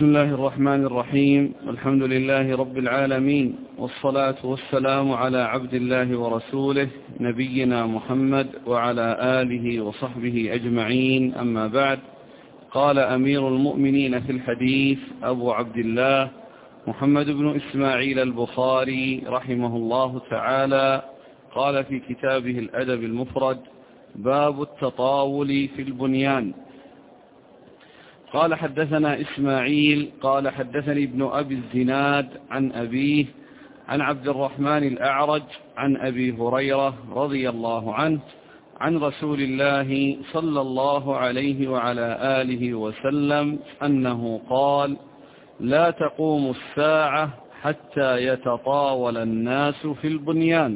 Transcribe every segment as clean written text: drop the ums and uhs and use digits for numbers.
بسم الله الرحمن الرحيم. الحمد لله رب العالمين، والصلاة والسلام على عبد الله ورسوله نبينا محمد وعلى آله وصحبه أجمعين، أما بعد. قال أمير المؤمنين في الحديث أبو عبد الله محمد بن إسماعيل البخاري رحمه الله تعالى، قال في كتابه الأدب المفرد: باب التطاول في البنيان. قال: حدثنا إسماعيل قال حدثني ابن أبي الزناد عن أبيه عن عبد الرحمن الأعرج عن أبي هريرة رضي الله عنه عن رسول الله صلى الله عليه وعلى آله وسلم أنه قال: لا تقوم الساعة حتى يتطاول الناس في البنيان.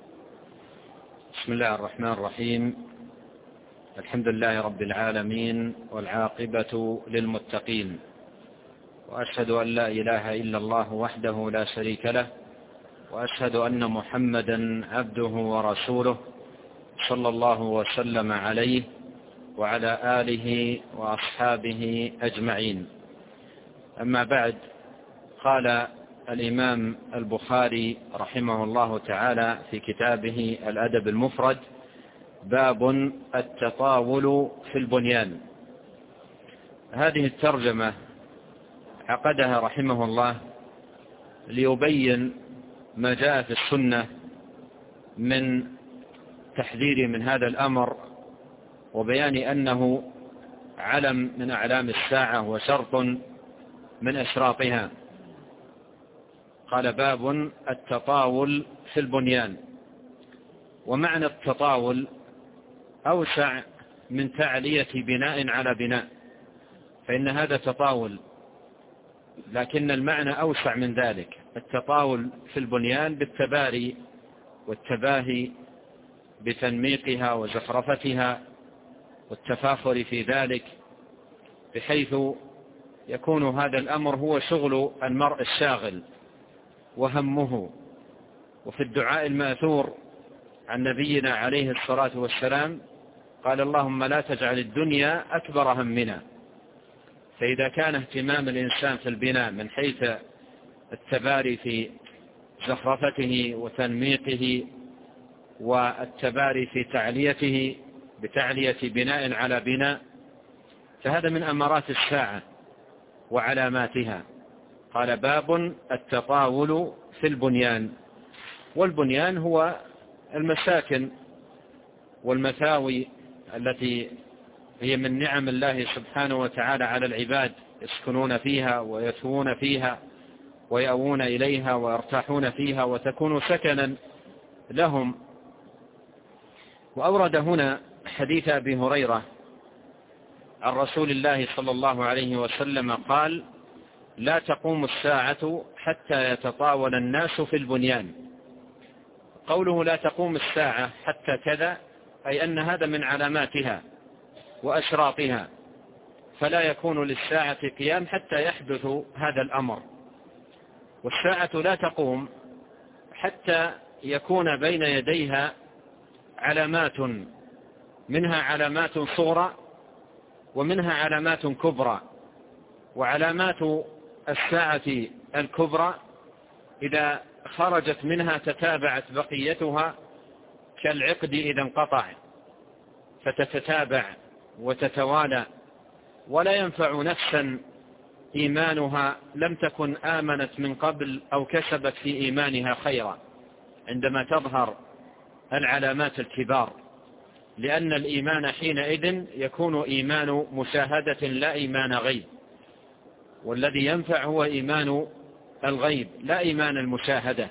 بسم الله الرحمن الرحيم. الحمد لله رب العالمين، والعاقبة للمتقين، وأشهد أن لا إله إلا الله وحده لا شريك له، وأشهد أن محمدا عبده ورسوله صلى الله وسلم عليه وعلى آله وأصحابه أجمعين. أما بعد، قال الإمام البخاري رحمه الله تعالى في كتابه الأدب المفرد: باب التطاول في البنيان. هذه الترجمة عقدها رحمه الله ليبين ما جاء في السنة من تحذير من هذا الأمر، وبيان أنه علم من أعلام الساعة وشرط من أشراطها. قال: باب التطاول في البنيان. ومعنى التطاول أوسع من تعلية بناء على بناء، فإن هذا تطاول، لكن المعنى أوسع من ذلك. التطاول في البنيان بالتباري والتباهي بتنميقها وزخرفتها والتفاخر في ذلك، بحيث يكون هذا الأمر هو شغل المرء الشاغل وهمه. وفي الدعاء الماثور عن نبينا عليه الصلاة والسلام قال: اللهم لا تجعل الدنيا أكبر همنا. فإذا كان اهتمام الإنسان في البناء من حيث التباري في زخرفته وتنميقه، والتباري في تعليته بتعلية بناء على بناء، فهذا من أمارات الساعة وعلاماتها. قال: باب التطاول في البنيان. والبنيان هو المساكن والمثاوي التي هي من نعم الله سبحانه وتعالى على العباد، يسكنون فيها ويثوون فيها ويأوون إليها ويرتاحون فيها وتكون سكنا لهم. وأورد هنا حديث أبي هريرة عن رسول الله صلى الله عليه وسلم قال: لا تقوم الساعة حتى يتطاول الناس في البنيان. قوله لا تقوم الساعة حتى كذا، أي أن هذا من علاماتها وأشراطها، فلا يكون للساعة قيام حتى يحدث هذا الأمر. والساعة لا تقوم حتى يكون بين يديها علامات، منها علامات صغرى ومنها علامات كبرى. وعلامات الساعة الكبرى إذا خرجت منها تتابعت بقيتها كالعقد إذا انقطع، فتتتابع وتتوالى، ولا ينفع نفسا إيمانها لم تكن آمنت من قبل أو كسبت في إيمانها خيرا عندما تظهر العلامات الكبار، لأن الإيمان حينئذ يكون إيمان مشاهدة لا إيمان غيب، والذي ينفع هو إيمان الغيب لا إيمان المشاهدة.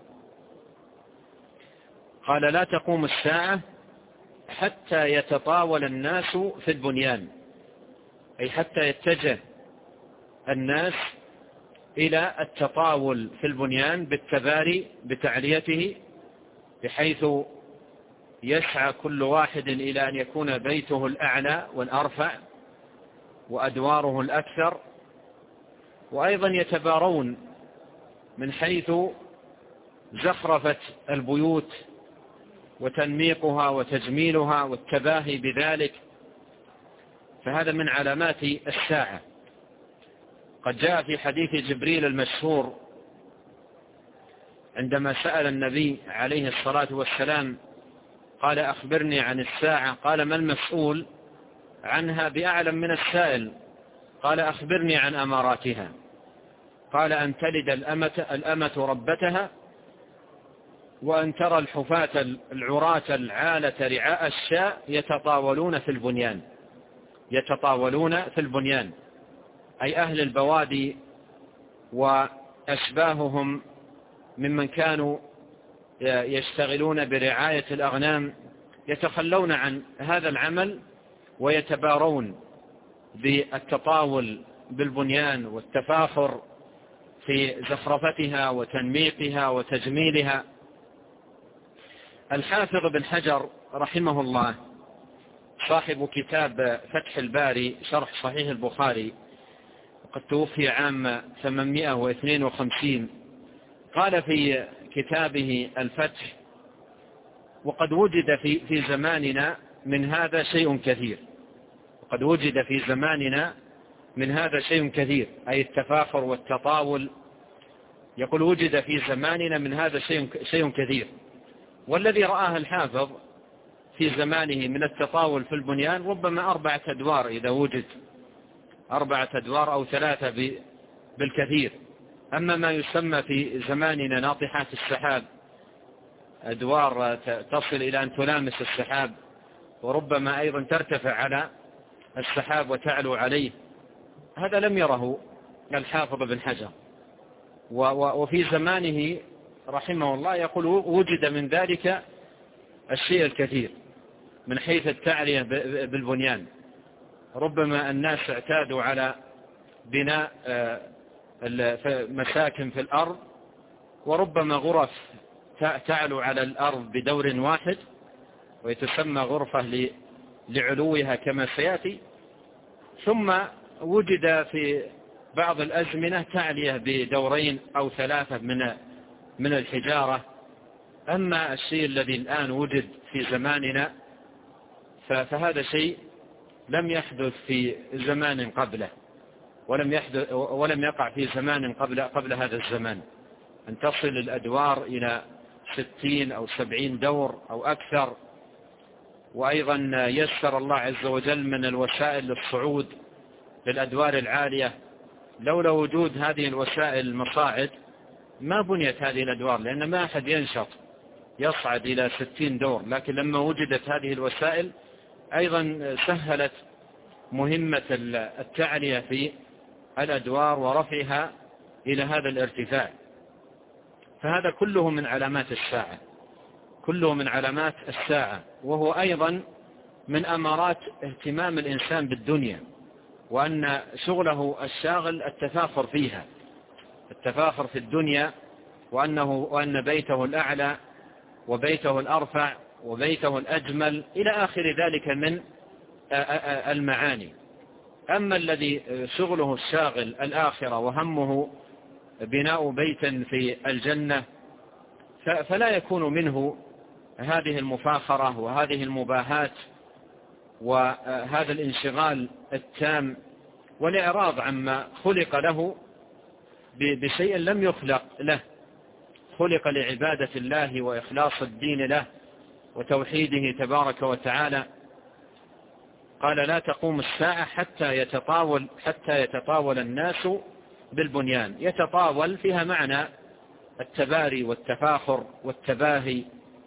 قال: لا تقوم الساعة حتى يتطاول الناس في البنيان، أي حتى يتجه الناس إلى التطاول في البنيان بالتباري بتعليته، بحيث يسعى كل واحد إلى أن يكون بيته الأعلى والأرفع وأدواره الأكثر. وأيضا يتبارون من حيث زخرفة البيوت وتنميقها وتجميلها والتباهي بذلك، فهذا من علامات الساعة. قد جاء في حديث جبريل المشهور عندما سأل النبي عليه الصلاة والسلام قال أخبرني عن الساعة، قال ما المسؤول عنها بأعلم من السائل، قال أخبرني عن أماراتها، قال أن تلد الأمة ربتها، وأن ترى الحفاة العراة العالة رعاء الشاء يتطاولون في البنيان، أي أهل البوادي وأشباههم ممن كانوا يشتغلون برعاية الأغنام يتخلون عن هذا العمل ويتبارون بالتطاول بالبنيان والتفاخر في زخرفتها وتنميقها وتجميلها. الحافظ بن حجر رحمه الله صاحب كتاب فتح الباري شرح صحيح البخاري وقد توفي عام 852 قال في كتابه الفتح: وقد وجد في زماننا من هذا شيء كثير. وقد وجد في زماننا من هذا شيء كثير، أي التفاخر والتطاول. يقول وجد في زماننا من هذا شيء كثير. والذي رآه الحافظ في زمانه من التطاول في البنيان ربما 4 أدوار، إذا وجد 4 أدوار أو 3 بالكثير. أما ما يسمى في زماننا ناطحات السحاب، أدوار تصل إلى أن تلامس السحاب، وربما أيضا ترتفع على السحاب وتعلو عليه، هذا لم يره الحافظ بن حجر. وفي زمانه رحمه الله يقول وجد من ذلك الشيء الكثير من حيث التعلية بالبنيان. ربما الناس اعتادوا على بناء مساكن في الأرض، وربما غرف تعلو على الأرض بدور واحد ويتسمى غرفة لعلوها كما سيأتي. ثم وجد في بعض الأزمنة تعلية بدورين أو 3 من الحجارة. أما الشيء الذي الآن وجد في زماننا فهذا شيء لم يحدث في زمان قبله، ولم يقع في زمان قبل هذا الزمان، أن تصل الأدوار إلى 60 أو 70 دور أو أكثر. وأيضا يسر الله عز وجل من الوسائل للصعود للأدوار العالية. لولا وجود هذه الوسائل المصاعد ما بنيت هذه الأدوار، لأن ما أحد ينشط يصعد إلى 60 دور. لكن لما وجدت هذه الوسائل أيضا سهلت مهمة التعلية في الأدوار ورفعها إلى هذا الارتفاع. فهذا كله من علامات الساعة، كله من علامات الساعة، وهو أيضا من أمارات اهتمام الإنسان بالدنيا، وأن شغله الشاغل التفاخر فيها، التفاخر في الدنيا، وأن بيته الأعلى وبيته الأرفع وبيته الأجمل إلى آخر ذلك من المعاني. أما الذي شغله الشاغل الآخرة وهمه بناء بيت في الجنة فلا يكون منه هذه المفاخرة وهذه المباهات وهذا الانشغال التام والإعراض عما خلق له بشيء لم يخلق له. خلق لعبادة الله وإخلاص الدين له وتوحيده تبارك وتعالى. قال لا تقوم الساعة حتى يتطاول الناس بالبنيان. يتطاول فيها معنى التباري والتفاخر والتباهي،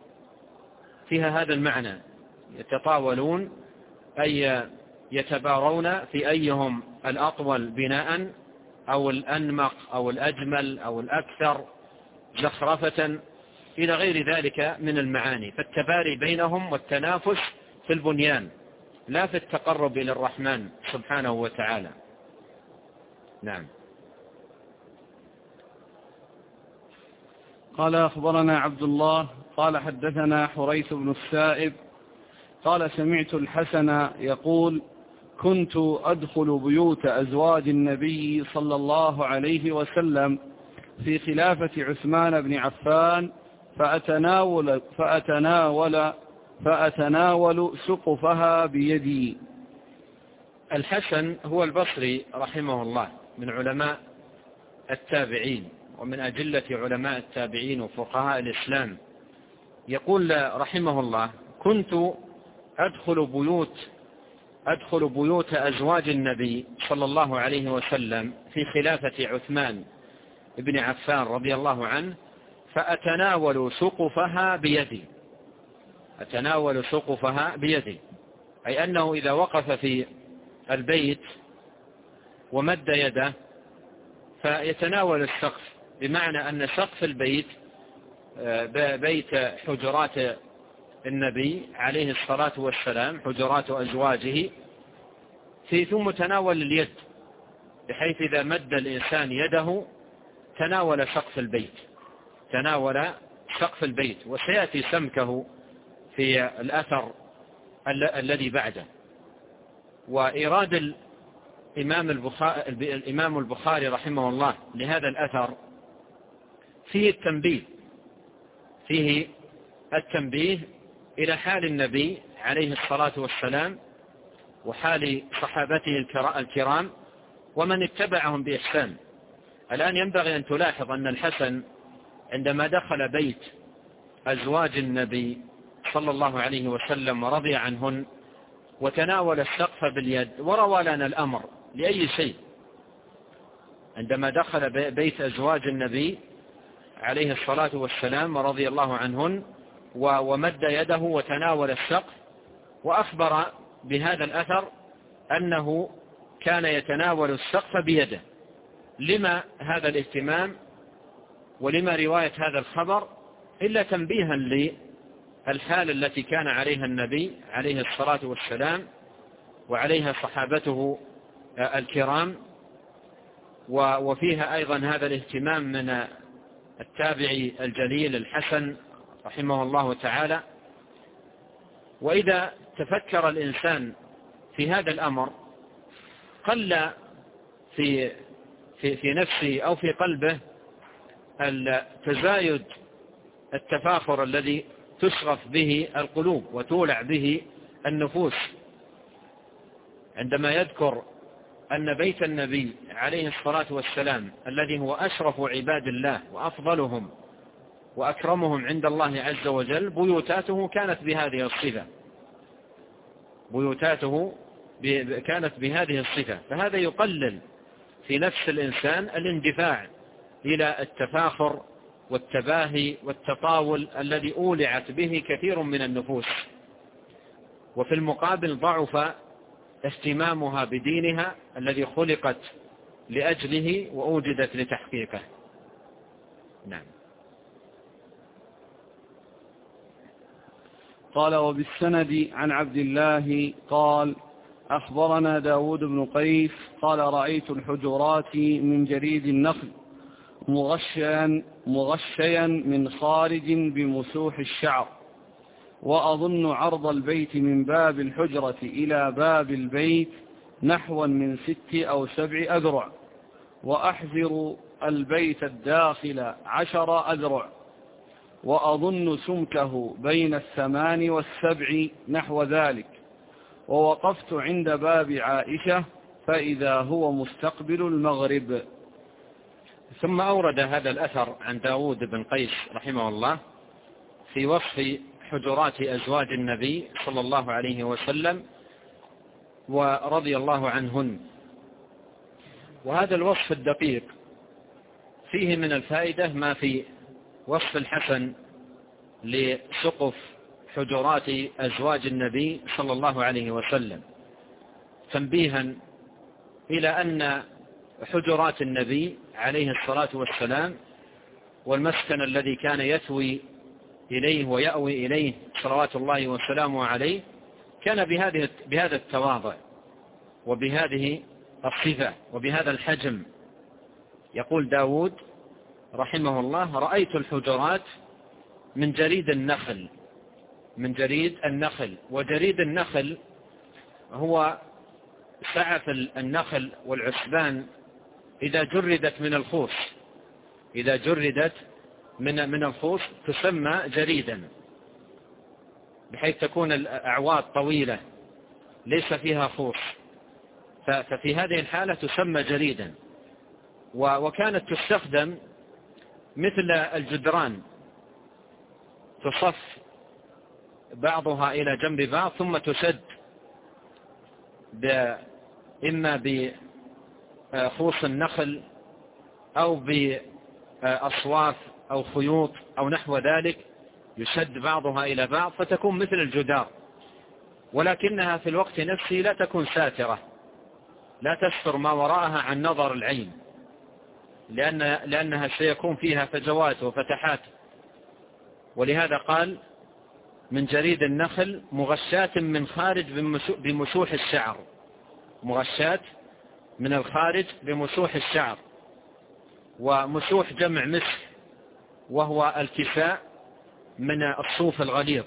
فيها هذا المعنى. يتطاولون أي يتبارون في أيهم الأطول بناء أو الأنمق أو الأجمل أو الأكثر زخرفة إلى غير ذلك من المعاني. فالتباري بينهم والتنافس في البنيان لا في التقرب إلى الرحمن سبحانه وتعالى. نعم. قال أخبرنا عبد الله قال حدثنا حريث بن السائب قال سمعت الحسن يقول كنت أدخل بيوت أزواج النبي صلى الله عليه وسلم في خلافة عثمان بن عفان فأتناول سقفها بيدي. الحسن هو البصري رحمه الله، من علماء التابعين ومن أجلة علماء التابعين وفقهاء الإسلام، يقول رحمه الله: كنت أدخل بيوت أزواج النبي صلى الله عليه وسلم في خلافة عثمان بن عفان رضي الله عنه، فأتناول سقفها بيدي، أي أنه إذا وقف في البيت ومد يده فيتناول السقف، بمعنى أن سقف البيت بيت حجرات النبي عليه الصلاة والسلام، حجرات أزواجه، ثم تناول اليد، بحيث إذا مد الإنسان يده تناول سقف البيت، وسيأتي سمكه في الأثر الذي بعده. وإيراد الإمام البخاري رحمه الله لهذا الأثر فيه التنبيه إلى حال النبي عليه الصلاة والسلام وحال صحابته الكرام ومن اتبعهم بإحسان. الآن ينبغي أن تلاحظ أن الحسن عندما دخل بيت أزواج النبي صلى الله عليه وسلم ورضي عنهن وتناول السقف باليد وروى لنا الأمر لأي شيء، عندما دخل بيت أزواج النبي عليه الصلاة والسلام ورضي الله عنهن ومد يده وتناول السقف، وأخبر بهذا الأثر أنه كان يتناول السقف بيده. لما هذا الاهتمام ولما رواية هذا الخبر؟ إلا تنبيها للحال التي كان عليها النبي عليه الصلاة والسلام وعليها صحابته الكرام، وفيها أيضا هذا الاهتمام من التابعي الجليل الحسن رحمه الله تعالى. وإذا تفكر الإنسان في هذا الأمر قل في نفسه أو في قلبه التزايد التفاخر الذي تشغف به القلوب وتولع به النفوس، عندما يذكر أن بيت النبي عليه الصلاة والسلام الذي هو أشرف عباد الله وأفضلهم وأكرمهم عند الله عز وجل بيوتاته كانت بهذه الصفة، فهذا يقلل في نفس الإنسان الاندفاع إلى التفاخر والتباهي والتطاول الذي أولعت به كثير من النفوس، وفي المقابل ضعف اهتمامها بدينها الذي خلقت لأجله وأوجدت لتحقيقه. نعم. قال: وبالسند عن عبد الله قال: أخبرنا داود بن قيس قال: رأيت الحجرات من جريد النخل مغشيا من خارج بمسوح الشعر، وأظن عرض البيت من باب الحجرة إلى باب البيت نحوا من 6 أو 7 أذرع، وأحذر البيت الداخل 10 أذرع، وأظن سمكه بين 8 و7 نحو ذلك. ووقفت عند باب عائشة فإذا هو مستقبل المغرب. ثم أورد هذا الأثر عن داود بن قيس رحمه الله في وصف حجرات أزواج النبي صلى الله عليه وسلم ورضي الله عنهن. وهذا الوصف الدقيق فيه من الفائدة ما في وصف الحسن لسقف حجرات أزواج النبي صلى الله عليه وسلم، تنبيها إلى أن حجرات النبي عليه الصلاة والسلام والمسكن الذي كان يثوي إليه ويأوي إليه صلوات الله وسلامه عليه كان بهذا التواضع وبهذه الصفة وبهذا الحجم. يقول داود رحمه الله: رأيت الحجرات من جريد النخل. وجريد النخل هو سعف النخل والعسبان إذا جردت من الخوص تسمى جريدا، بحيث تكون الأعواد طويلة ليس فيها خوص، ففي هذه الحالة تسمى جريدا. وكانت تستخدم مثل الجدران، تصف بعضها إلى جنب بعض ثم تسد إما بخوص النخل أو بأصواف أو خيوط أو نحو ذلك، يسد بعضها إلى بعض فتكون مثل الجدار، ولكنها في الوقت نفسه لا تكون ساترة، لا تستر ما وراءها عن نظر العين، لأنها سيكون فيها فجوات وفتحات. ولهذا قال من جريد النخل مغشاة من خارج بمسوح الشعر، مغشاة من الخارج بمسوح الشعر. ومسوح جمع مسح، وهو الكساء من الصوف الغليظ.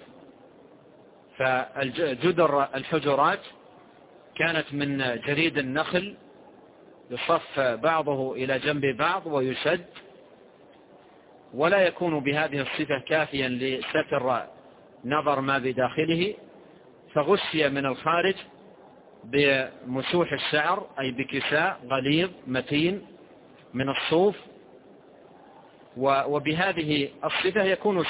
فالجدر الحجرات كانت من جريد النخل، يصف بعضه إلى جنب بعض ويشد، ولا يكون بهذه الصفة كافيا لستر نظر ما بداخله، فغشي من الخارج بمسوح الشعر، أي بكساء غليظ متين من الصوف، وبهذه الصفة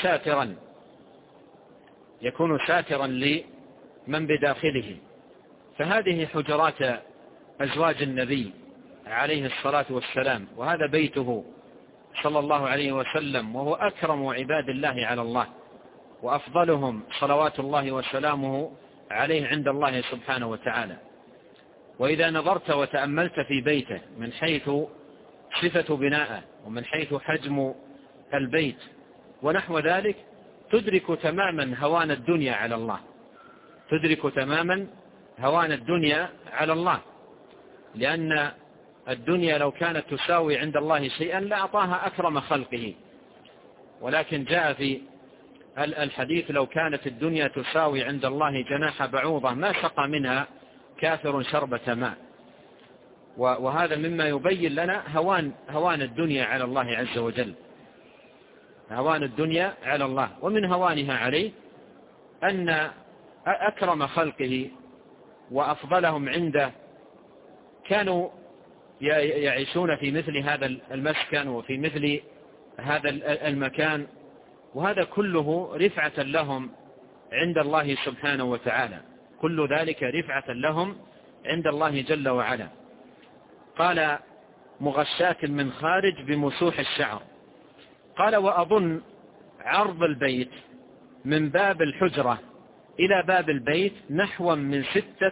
يكون ساترا لمن بداخله. فهذه حجرات أزواج النبي عليه الصلاة والسلام، وهذا بيته صلى الله عليه وسلم، وهو أكرم عباد الله على الله، وأفضلهم صلوات الله وسلامه عليه عند الله سبحانه وتعالى. وإذا نظرت وتأملت في بيته من حيث صفة بناءه ومن حيث حجم البيت ونحو ذلك، تدرك تماما هوان الدنيا على الله، تدرك تماما هوان الدنيا على الله، لأن الدنيا لو كانت تساوي عند الله شيئا لأعطاها أكرم خلقه. ولكن جاء في الحديث لو كانت الدنيا تساوي عند الله جناح بعوضة ما سقى منها كافر شربة ماء. وهذا مما يبين لنا هوان الدنيا على الله عز وجل، هوان الدنيا على الله. ومن هوانها عليه أن أكرم خلقه وأفضلهم عنده كانوا يعيشون في مثل هذا المسكن وفي مثل هذا المكان، وهذا كله رفعة لهم عند الله سبحانه وتعالى، كل ذلك رفعة لهم عند الله جل وعلا. قال مغشاة من خارج بمسوح الشعر. قال وأظن عرض البيت من باب الحجرة إلى باب البيت نحو من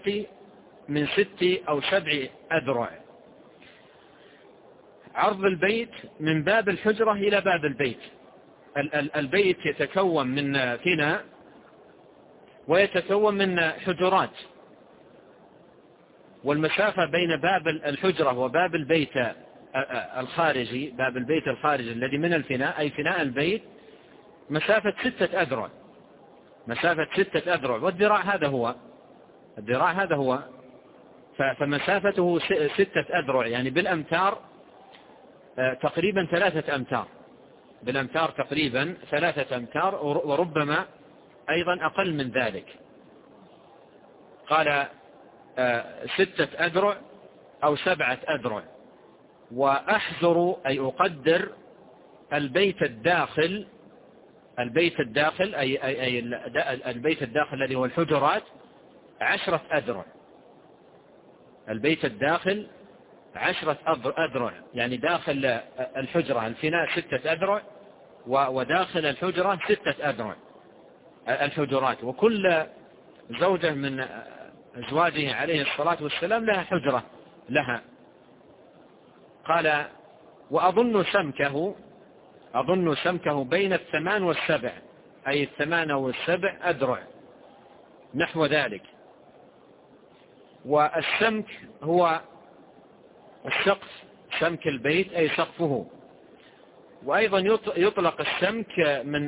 6 أو 7 أذرع. عرض البيت من باب الحجرة إلى باب البيت. البيت يتكون من فناء ويتكون من حجرات، والمسافة بين باب الحجرة وباب البيت الخارجي، باب البيت الخارجي الذي من الفناء أي فناء البيت، مسافة 6 أذرع، مسافة 6 أذرع. والذراع هذا هو فمسافته 6 أذرع، يعني بالأمتار تقريبا 3 أمتار، بالأمتار تقريبا 3 أمتار، وربما أيضا أقل من ذلك. قال 6 أذرع أو 7 أذرع. وأحذر أي أقدر البيت الداخل أي البيت الداخل الذي هو الحجرات 10 أذرع. البيت الداخل 10 أذرع، يعني داخل الحجرة الفناء 6 أذرع، وداخل الحجرة 6 أذرع الحجرات. وكل زوجة من أزواجه عليه الصلاة والسلام لها حجرة لها. قال وأظن سمكه بين 8 و7، أي 8 و7 أذرع نحو ذلك. والسمك هو السقف، سمك البيت أي سقفه. وأيضا يطلق السمك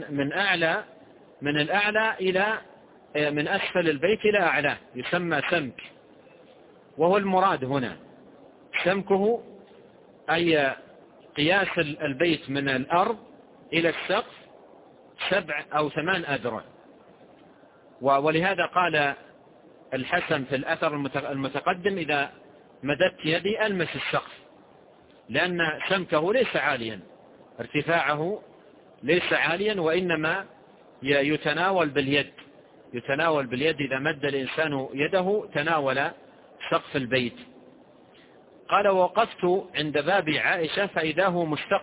من الأعلى إلى من أسفل البيت إلى أعلاه، يسمى سمك. وهو المراد هنا سمكه أي قياس البيت من الأرض إلى السقف 7 أو 8 أذرع. ولهذا قال الحسن في الأثر المتقدم إذا مددت يدي ألمس السقف، لأن سمكه ليس عاليا، ارتفاعه ليس عاليا، وإنما يتناول باليد إذا مد الإنسان يده تناول سقف البيت. قال: ووقفت عند باب عائشة فإذا هو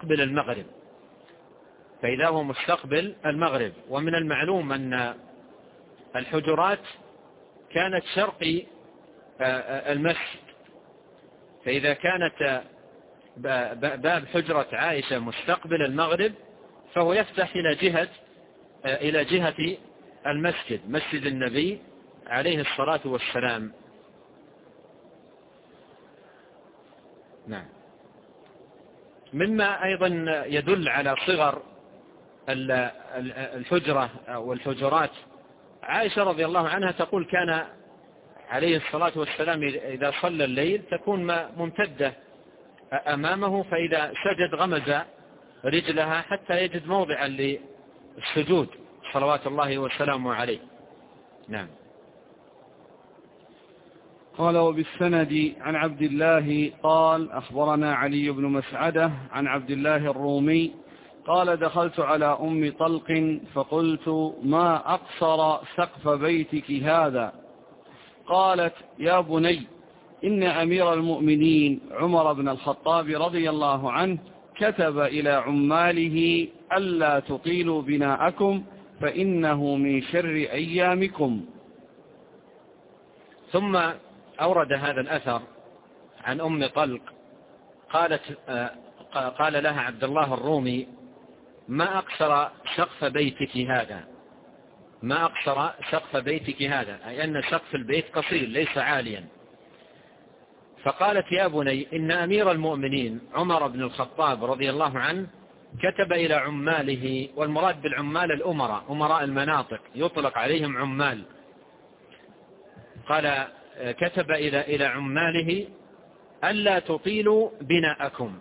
مستقبل المغرب. ومن المعلوم أن الحجرات كانت شرقي المسجد، فإذا كانت باب حجرة عائشة مستقبل المغرب فهو يفتح إلى جهة المسجد، مسجد النبي عليه الصلاة والسلام. نعم. مما أيضا يدل على صغر الحجرة والحجرات، عائشة رضي الله عنها تقول: كان عليه الصلاة والسلام إذا صلى الليل تكون ممتدة أمامه، فإذا سجد غمز رجلها حتى يجد موضعا للسجود صلوات الله وسلامه عليه. نعم. قال: وبالسند عن عبد الله قال: أخبرنا علي بن مسعدة عن عبد الله الرومي قال: دخلت على أم طلق فقلت: ما أقصر سقف بيتك هذا؟ قالت: يا بني، إن أمير المؤمنين عمر بن الخطاب رضي الله عنه كتب إلى عماله ألا تطيلوا بناءكم فإنه من شر أيامكم. ثم أورد هذا الأثر عن أم طلق قال لها عبد الله الرومي: ما أقصر سقف بيتك هذا؟ ما أقصر سقف بيتك هذا، أي أن سقف البيت قصير ليس عاليا. فقالت: يا بني، إن أمير المؤمنين عمر بن الخطاب رضي الله عنه كتب إلى عماله، والمراد بالعمال الأمراء، أمراء المناطق يطلق عليهم عمال. قال: كتب إلى عماله ألا تطيلوا بناءكم،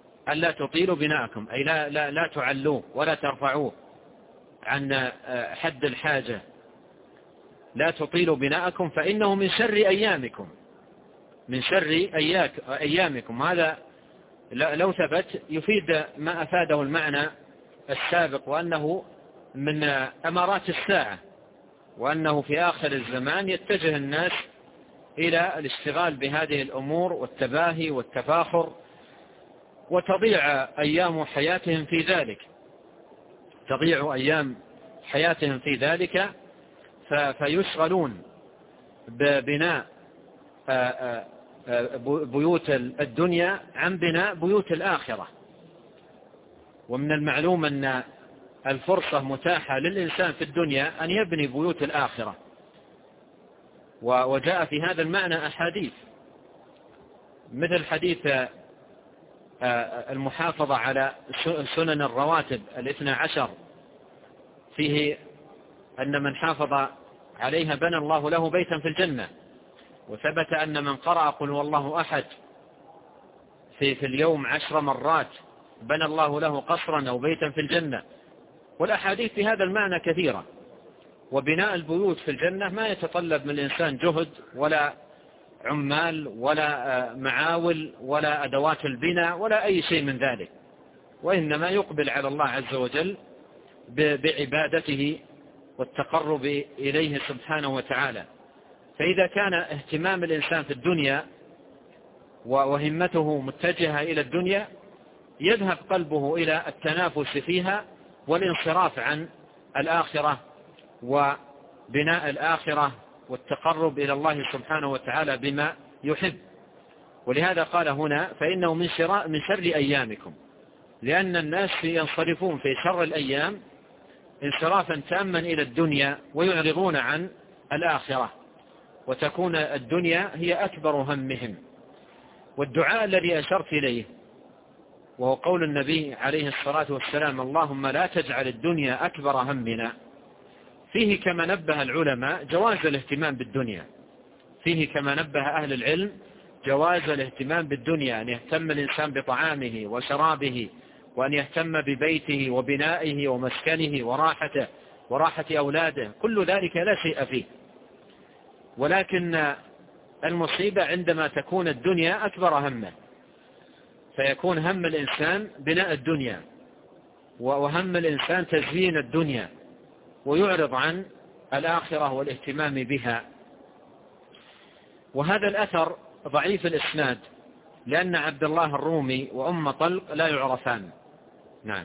أي لا تعلوه ولا ترفعوه عن حد الحاجة. لا تطيلوا بناءكم فإنه من شر أيامكم، من شر أيامكم. هذا لو ثبت يفيد ما أفاده المعنى السابق، وأنه من أمارات الساعة، وأنه في آخر الزمان يتجه الناس إلى الاشتغال بهذه الأمور والتباهي والتفاخر، وتضيع أيام حياتهم في ذلك، فيشغلون ببناء بيوت الدنيا عن بناء بيوت الآخرة. ومن المعلوم أن الفرصة متاحة للإنسان في الدنيا أن يبني بيوت الآخرة، وجاء في هذا المعنى أحاديث، مثل حديث المحافظة على سنن الرواتب 12، فيه أن من حافظ عليها بنى الله له بيتا في الجنة. وثبت أن من قرأ قل والله أحد في اليوم 10 مرات بنى الله له قصرا أو بيتا في الجنة. والأحاديث في هذا المعنى كثيرة. وبناء البيوت في الجنة ما يتطلب من الإنسان جهد ولا عمال ولا معاول ولا أدوات البناء ولا أي شيء من ذلك، وإنما يقبل على الله عز وجل بعبادته والتقرب إليه سبحانه وتعالى. فإذا كان اهتمام الإنسان في الدنيا وهمته متجهة إلى الدنيا، يذهب قلبه إلى التنافس فيها والانصراف عن الآخرة وبناء الآخرة والتقرب إلى الله سبحانه وتعالى بما يحب. ولهذا قال هنا: فإنه من شر أيامكم، لأن الناس ينصرفون في شر الأيام انصرافا تاما إلى الدنيا ويعرضون عن الآخرة، وتكون الدنيا هي أكبر همهم. والدعاء الذي أشرت إليه وهو قول النبي عليه الصلاة والسلام: اللهم لا تجعل الدنيا أكبر همنا، فيه كما نبه العلماء جواز الاهتمام بالدنيا، فيه كما نبه أهل العلم جواز الاهتمام بالدنيا، أن يهتم الإنسان بطعامه وشرابه، وأن يهتم ببيته وبنائه ومسكنه وراحته وراحة أولاده، كل ذلك لا شيء فيه. ولكن المصيبة عندما تكون الدنيا أكبر همه، فيكون هم الإنسان بناء الدنيا، وهم الإنسان تزيين الدنيا، ويعرض عن الآخرة والاهتمام بها. وهذا الأثر ضعيف الإسناد، لأن عبد الله الرومي وأم طلق لا يعرفان. نعم.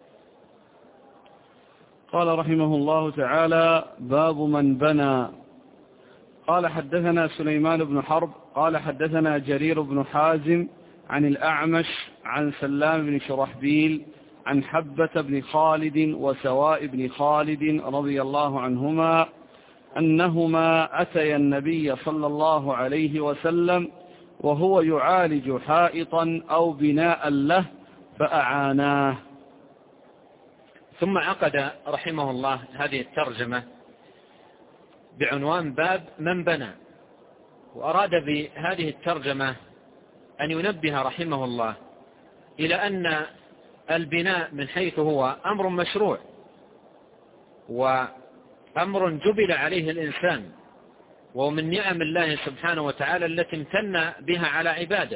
قال رحمه الله تعالى: باب من بنى. قال حدثنا سليمان بن حرب قال حدثنا جرير بن حازم عن الأعمش عن سلام بن شرحبيل عن حبة بن خالد وسواء بن خالد رضي الله عنهما أنهما أتيا النبي صلى الله عليه وسلم وهو يعالج حائطا أو بناء له فأعاناه. ثم عقد رحمه الله هذه الترجمة بعنوان باب من بنى، وأراد بهذه الترجمة أن ينبه رحمه الله إلى أن البناء من حيث هو أمر مشروع وأمر جبل عليه الإنسان، ومن نعم الله سبحانه وتعالى التي امتن بها على عباده،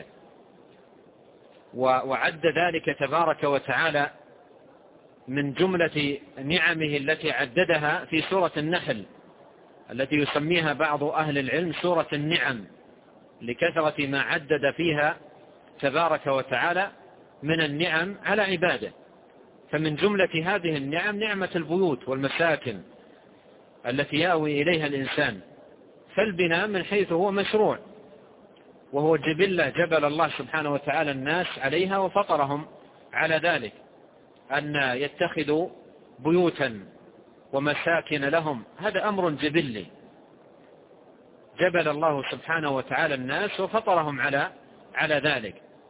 وعد ذلك تبارك وتعالى من جملة نعمه التي عددها في سورة النحل التي يسميها بعض أهل العلم سورة النعم، لكثرة ما عدد فيها تبارك وتعالى من النعم على عباده. فمن جملة هذه النعم نعمة البيوت والمساكن التي يأوي إليها الإنسان. فالبناء من حيث هو مشروع، وهو جبلة جبل الله سبحانه وتعالى الناس عليها وفطرهم على ذلك، أن يتخذوا بيوتا ومساكن لهم. هذا أمر جبلي جبل الله سبحانه وتعالى الناس وفطرهم على ذلك.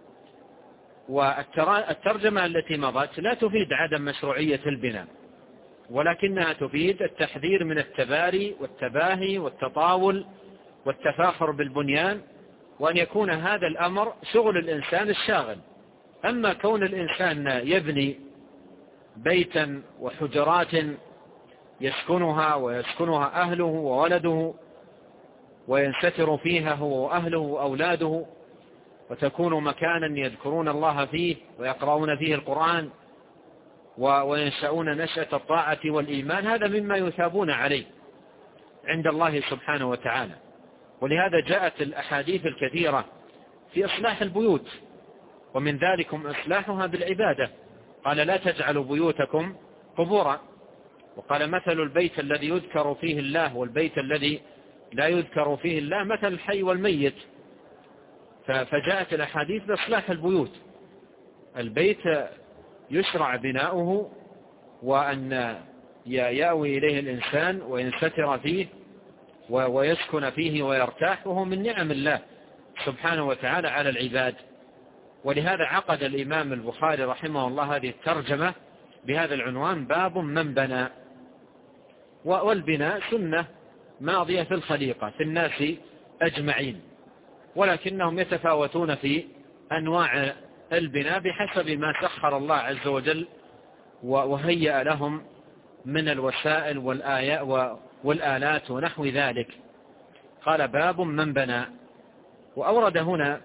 والترجمة التي مضت لا تفيد عدم مشروعية البناء، ولكنها تفيد التحذير من التباري والتباهي والتطاول والتفاخر بالبنيان، وأن يكون هذا الأمر شغل الإنسان الشاغل. أما كون الإنسان يبني بيتا وحجرات يسكنها ويسكنها أهله وولده وينستر فيها هو وأهله وأولاده، وتكون مكانا يذكرون الله فيه ويقرؤون فيه القرآن وينشأون نشأة الطاعة والإيمان، هذا مما يثابون عليه عند الله سبحانه وتعالى. ولهذا جاءت الأحاديث الكثيرة في إصلاح البيوت، ومن ذلكم إصلاحها بالعبادة. قال: لا تجعلوا بيوتكم قبورا. وقال: مثل البيت الذي يذكر فيه الله والبيت الذي لا يذكر فيه الله مثل الحي والميت. فجاءت الأحاديث بإصلاح البيوت. البيت يشرع بناؤه وأن يأوي إليه الإنسان وينستر فيه ويسكن فيه ويرتاح، وهو من نعم الله سبحانه وتعالى على العباد. ولهذا عقد الإمام البخاري رحمه الله هذه الترجمة بهذا العنوان: باب من بنى. والبناء سنة ماضية في الخليقة في الناس أجمعين، ولكنهم يتفاوتون في أنواع البناء بحسب ما سخر الله عز وجل وهيأ لهم من الوسائل والآلات ونحو ذلك. قال: باب من بنى. وأورد هنا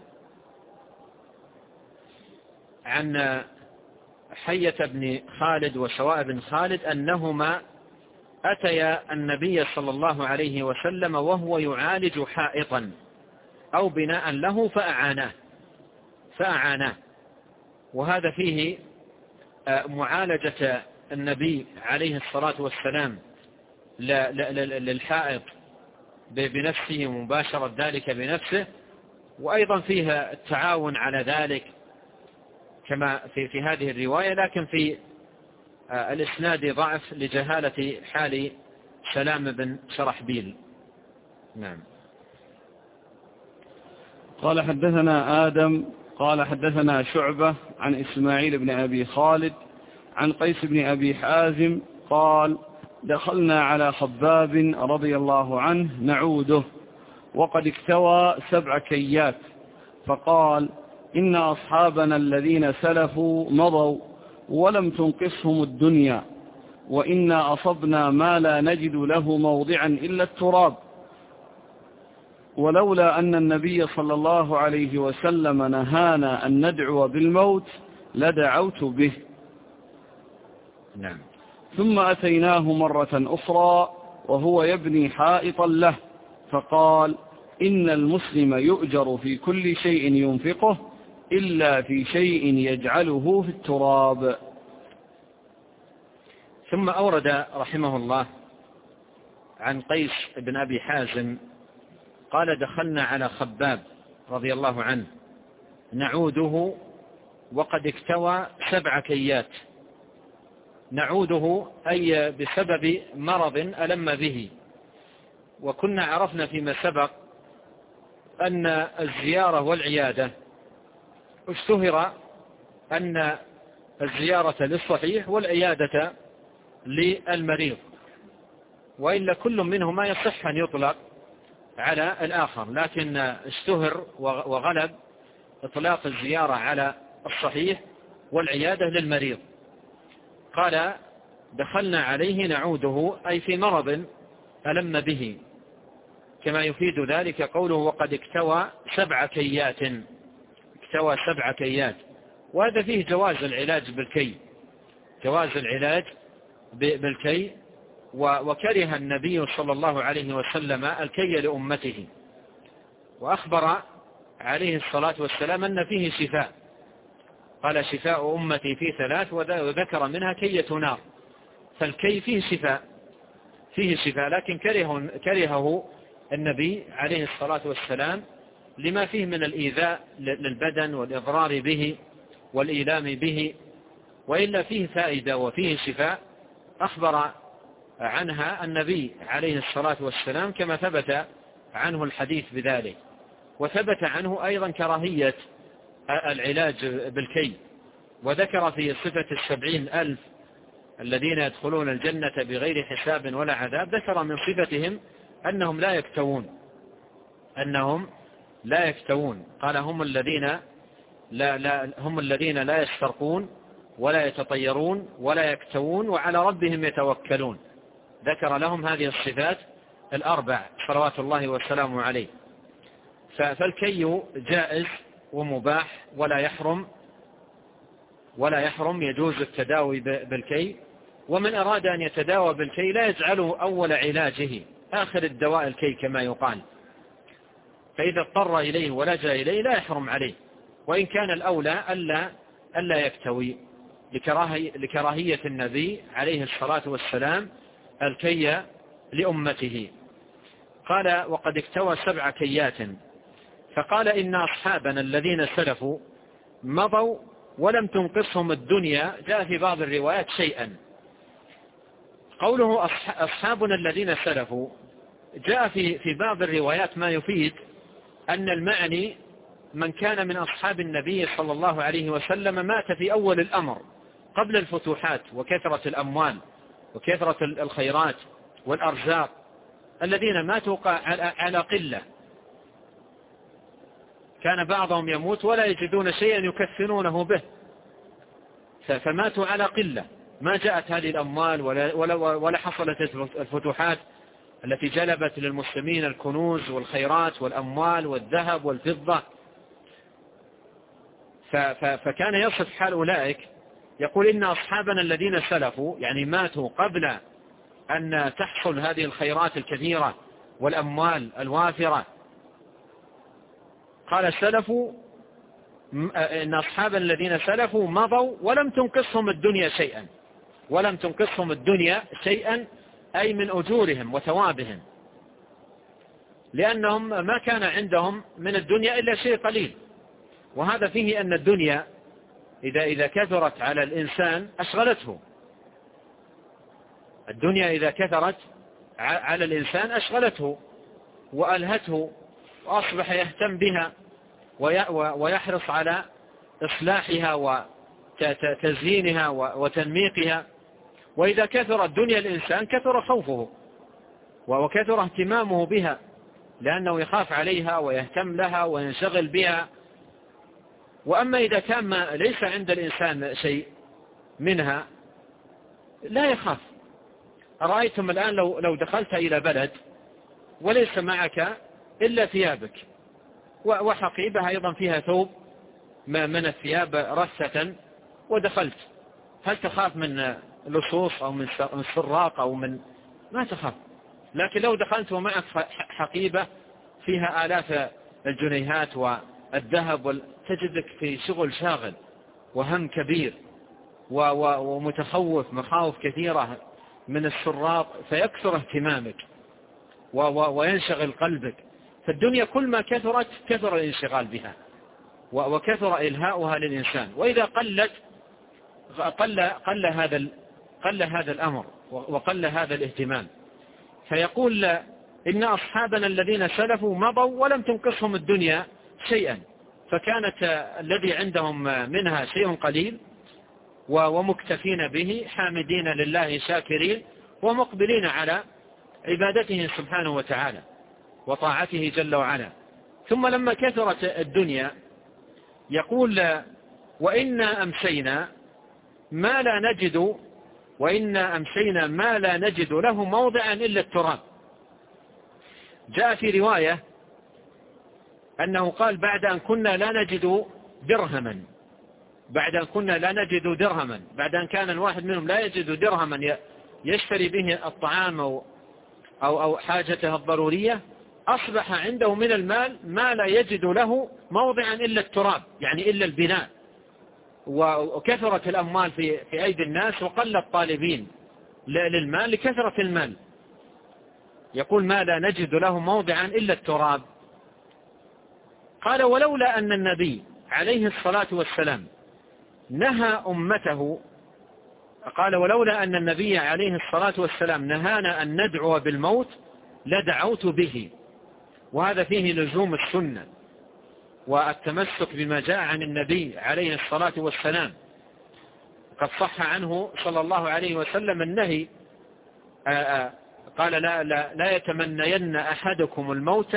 عن حية بن خالد وسواء بن خالد أنهما أتيا النبي صلى الله عليه وسلم وهو يعالج حائطا أو بناء له فأعاناه. وهذا فيه معالجة النبي عليه الصلاة والسلام للحائط بنفسه ومباشرة ذلك بنفسه، وأيضا فيها التعاون على ذلك كما في هذه الرواية. لكن في الإسناد ضعف لجهالة حال سلام بن شرحبيل. نعم. قال: حدثنا آدم قال حدثنا شعبة عن إسماعيل بن أبي خالد عن قيس بن أبي حازم قال: دخلنا على خباب رضي الله عنه نعوده وقد اكتوى 7 كيات، فقال: إن أصحابنا الذين سلفوا مضوا ولم تنقصهم الدنيا، وإنا أصبنا ما لا نجد له موضعا إلا التراب. ولولا أن النبي صلى الله عليه وسلم نهانا أن ندعو بالموت لدعوت به. نعم. ثم أتيناه مرة أخرى وهو يبني حائطا له، فقال: إن المسلم يؤجر في كل شيء ينفقه إلا في شيء يجعله في التراب. ثم أورد رحمه الله عن قيس بن أبي حازم قال: دخلنا على خباب رضي الله عنه نعوده وقد اكتوى 7 كيات. نعوده أي بسبب مرض ألم به، وكنا عرفنا فيما سبق أن الزيارة والعيادة اشتهر أن الزيارة للصحيح والعيادة للمريض، وإلا كل منهما يصح أن يطلق على الآخر، لكن اشتهر وغلب إطلاق الزيارة على الصحيح والعيادة للمريض. قال: دخلنا عليه نعوده أي في مرض ألم به، كما يفيد ذلك قوله: وقد اكتوى 7 كيات. اكتوى 7 كيات، وهذا فيه جواز العلاج بالكي، جواز العلاج بالكي. وكره النبي صلى الله عليه وسلم الكي لأمته، وأخبر عليه الصلاة والسلام أن فيه شفاء، قال: شفاء أمتي في 3، وذكر منها كية نار. فالكي فيه شفاء، فيه شفاء، لكن كرهه النبي عليه الصلاة والسلام لما فيه من الإيذاء للبدن والإضرار به والإيلام به، وإلا فيه فائدة وفيه شفاء أخبر عنها النبي عليه الصلاة والسلام، كما ثبت عنه الحديث بذلك. وثبت عنه أيضا كراهية العلاج بالكي، وذكر في صفة 70,000 الذين يدخلون الجنة بغير حساب ولا عذاب، ذكر من صفتهم أنهم لا يكتوون، أنهم لا يكتوون. قال: هم الذين لا يسترقون ولا يتطيرون ولا يكتوون وعلى ربهم يتوكلون. ذكر لهم هذه الصفات 4 صلوات الله وسلامه عليه. فالكي جائز ومباح ولا يحرم، يجوز التداوي بالكي. ومن أراد أن يتداوى بالكي لا يجعله أول علاجه، آخر الدواء الكي كما يقال، فإذا اضطر إليه ولجأ إليه لا يحرم عليه، وإن كان الأولى ألا يكتوي لكراهية النبي عليه الصلاة والسلام الكي لأمته. قال: وقد اكتوى 7 كيات. فقال: إن أصحابنا الذين سلفوا مضوا ولم تنقصهم الدنيا. جاء في بعض الروايات شيئا. قوله أصحابنا الذين سلفوا جاء في بعض الروايات ما يفيد أن المعني من كان من أصحاب النبي صلى الله عليه وسلم مات في أول الأمر قبل الفتوحات وكثرة الأموال وكثرة الخيرات والأرزاق، الذين ماتوا على قلة، كان بعضهم يموت ولا يجدون شيئا يكفنونه به، فماتوا على قلة، ما جاءت هذه الأموال ولا حصلت الفتوحات التي جلبت للمسلمين الكنوز والخيرات والأموال والذهب والفضة. فكان يصف حال أولئك، يقول: إن أصحابنا الذين سلفوا، يعني ماتوا قبل أن تحصل هذه الخيرات الكثيرة والأموال الوافرة. قال: سلفوا، إن أصحابنا الذين سلفوا مضوا ولم تنقصهم الدنيا شيئا. ولم تنقصهم الدنيا شيئا أي من أجورهم وثوابهم، لأنهم ما كان عندهم من الدنيا إلا شيء قليل. وهذا فيه أن الدنيا إذا كثرت على الإنسان أشغلته. الدنيا إذا كثرت على الإنسان أشغلته وألهته، وأصبح يهتم بها ويحرص على إصلاحها وتزيينها وتنميقها. وإذا كثرت دنيا الإنسان كثر خوفه وكثر اهتمامه بها، لأنه يخاف عليها ويهتم لها وينشغل بها. وأما إذا كان ما ليس عند الإنسان شيء منها لا يخاف. أرأيتم الآن لو دخلت إلى بلد وليس معك إلا ثيابك، وحقيبة أيضا فيها ثوب من الثياب رثة ودخلت، هل تخاف من لصوص أو من سراق أو من؟ ما تخاف. لكن لو دخلت ومعك حقيبة فيها آلاف الجنيهات والذهب تجدك في شغل شاغل وهم كبير ومتخوف، مخاوف كثيرة من السراق، فيكثر اهتمامك وينشغل قلبك. فالدنيا كل ما كثرت كثر الانشغال بها وكثر إلهاؤها للإنسان، وإذا قلت قل هذا الأمر وقل هذا الاهتمام. فيقول إن أصحابنا الذين سلفوا مضوا ولم تنقصهم الدنيا شيئا، فكانت الذي عندهم منها شيء قليل ومكتفين به، حامدين لله شاكرين ومقبلين على عبادته سبحانه وتعالى وطاعته جل وعلا. ثم لما كثرت الدنيا يقول وإنا أمسينا ما لا نجد له موضعا إلا التراب. جاء في رواية أنه قال بعد أن كنا لا نجد درهما، بعد أن كان الواحد منهم لا يجد درهما يشتري به الطعام أو حاجته الضرورية، أصبح عنده من المال ما لا يجد له موضعا إلا التراب، يعني إلا البناء. وكثرت الأموال في أيدي الناس وقل الطالبين للمال لكثرة المال. يقول ما لا نجد له موضعا إلا التراب. قال ولولا أن النبي عليه الصلاة والسلام نهى أمته، قال ولولا أن النبي عليه الصلاة والسلام نهانا أن ندعو بالموت لدعوت به. وهذا فيه لزوم السنة والتمسك بما جاء عن النبي عليه الصلاة والسلام. قد صح عنه صلى الله عليه وسلم النهي، قال لا يتمنين أحدكم الموت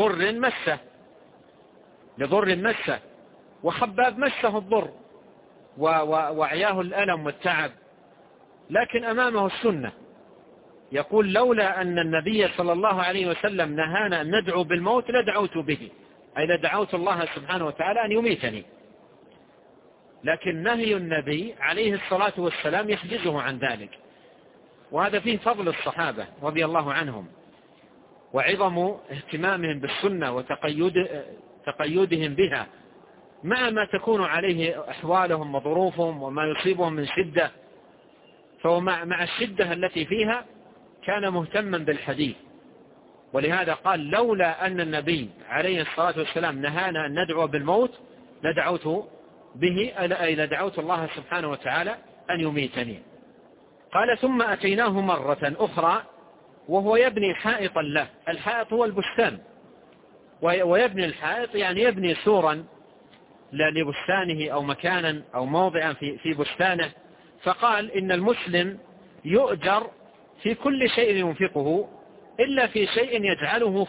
لضر مسه، وخباب مسه الضر وعياه الألم والتعب، لكن أمامه السنة. يقول لولا أن النبي صلى الله عليه وسلم نهانا أن ندعو بالموت لدعوت به، أي لدعوت الله سبحانه وتعالى أن يميتني. لكن نهي النبي عليه الصلاة والسلام يحجزه عن ذلك. وهذا فيه فضل الصحابة رضي الله عنهم وعظم اهتمامهم بالسنة وتقيدهم بها، مع ما تكون عليه أحوالهم وظروفهم وما يصيبهم من شدة. فهو مع الشدة التي فيها كان مهتما بالحديث. ولهذا قال لولا أن النبي عليه الصلاة والسلام نهانا أن ندعو بالموت لدعوت به، أي لدعوت الله سبحانه وتعالى أن يميتني. قال ثم أتيناه مرة أخرى وهو يبني حائطا له. الحائط هو البستان، ويبني الحائط يعني يبني سورا لبستانه أو مكانا أو موضعا في بستانه. فقال إن المسلم يؤجر في كل شيء ينفقه إلا في شيء يجعله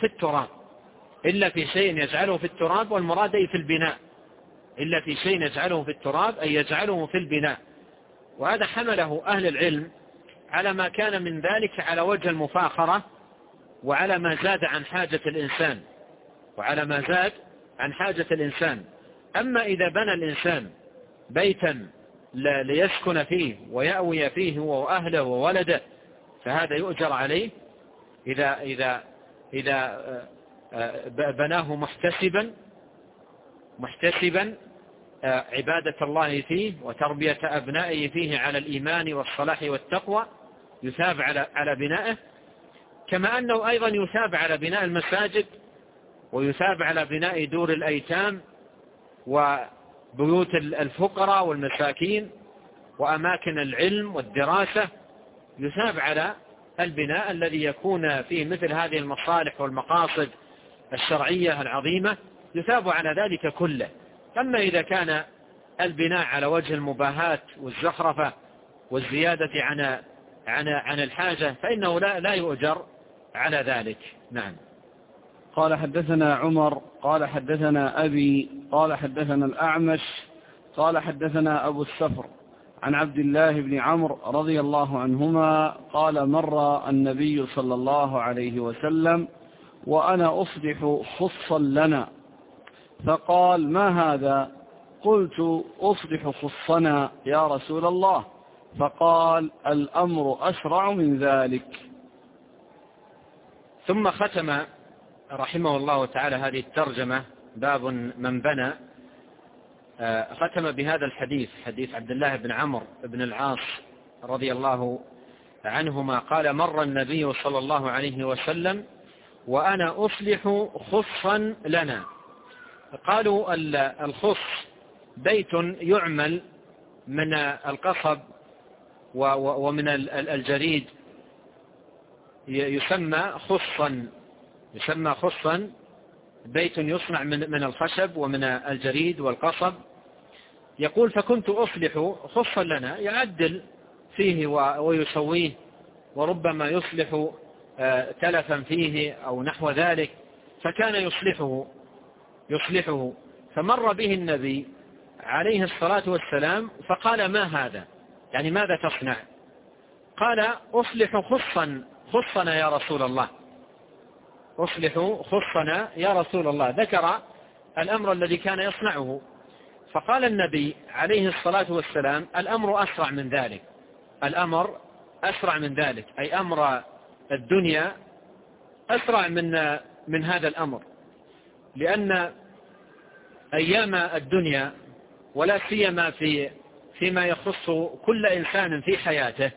في التراب، والمراد أي في البناء، إلا في شيء يجعله في التراب أي يجعله في البناء. وهذا حمله أهل العلم على ما كان من ذلك على وجه المفاخرة، وعلى ما زاد عن حاجة الإنسان. أما إذا بنى الإنسان بيتا ليسكن فيه ويأوي فيه هو وأهله وولده فهذا يؤجر عليه إذا بناه محتسبا عبادة الله فيه وتربية أبنائه فيه على الإيمان والصلاح والتقوى، يثاب على بنائه، كما أنه أيضا يثاب على بناء المساجد، ويثاب على بناء دور الأيتام وبيوت الفقراء والمساكين وأماكن العلم والدراسة. يثاب على البناء الذي يكون فيه مثل هذه المصالح والمقاصد الشرعية العظيمة، يثاب على ذلك كله. أما إذا كان البناء على وجه المباهاة والزخرفة والزيادة عن الحاجة فإنه لا يؤجر على ذلك. نعم. قال حدثنا عمر قال حدثنا أبي قال حدثنا الأعمش قال حدثنا أبو السفر عن عبد الله بن عمرو رضي الله عنهما قال مر النبي صلى الله عليه وسلم وأنا أصبح خصا لنا. فقال: ما هذا؟ قلت: أصبح خصنا يا رسول الله. فقال: الأمر أسرع من ذلك. ثم ختم رحمه الله تعالى هذه الترجمة، باب من بنى، ختم بهذا الحديث، حديث عبد الله بن عمرو بن العاص رضي الله عنهما قال: مر النبي صلى الله عليه وسلم وأنا أصلح خصا لنا. قالوا الخص بيت يعمل من القصب ومن الجريد، يسمى خصا، بيت يصنع من الخشب ومن الجريد والقصب. يقول: فكنت أصلح خصا لنا، يعدل فيه ويسويه، وربما يصلح تلفا فيه أو نحو ذلك، فكان يصلحه. فمر به النبي عليه الصلاة والسلام فقال: ما هذا؟ يعني ماذا تصنع؟ قال: أصلح خصنا يا رسول الله، أصلح خصنا يا رسول الله. ذكر الأمر الذي كان يصنعه. فقال النبي عليه الصلاة والسلام: الأمر أسرع من ذلك. الأمر أسرع من ذلك، أي أمر الدنيا أسرع من هذا الأمر، لأن أيام الدنيا ولا سيما فيما يخص كل إنسان في حياته،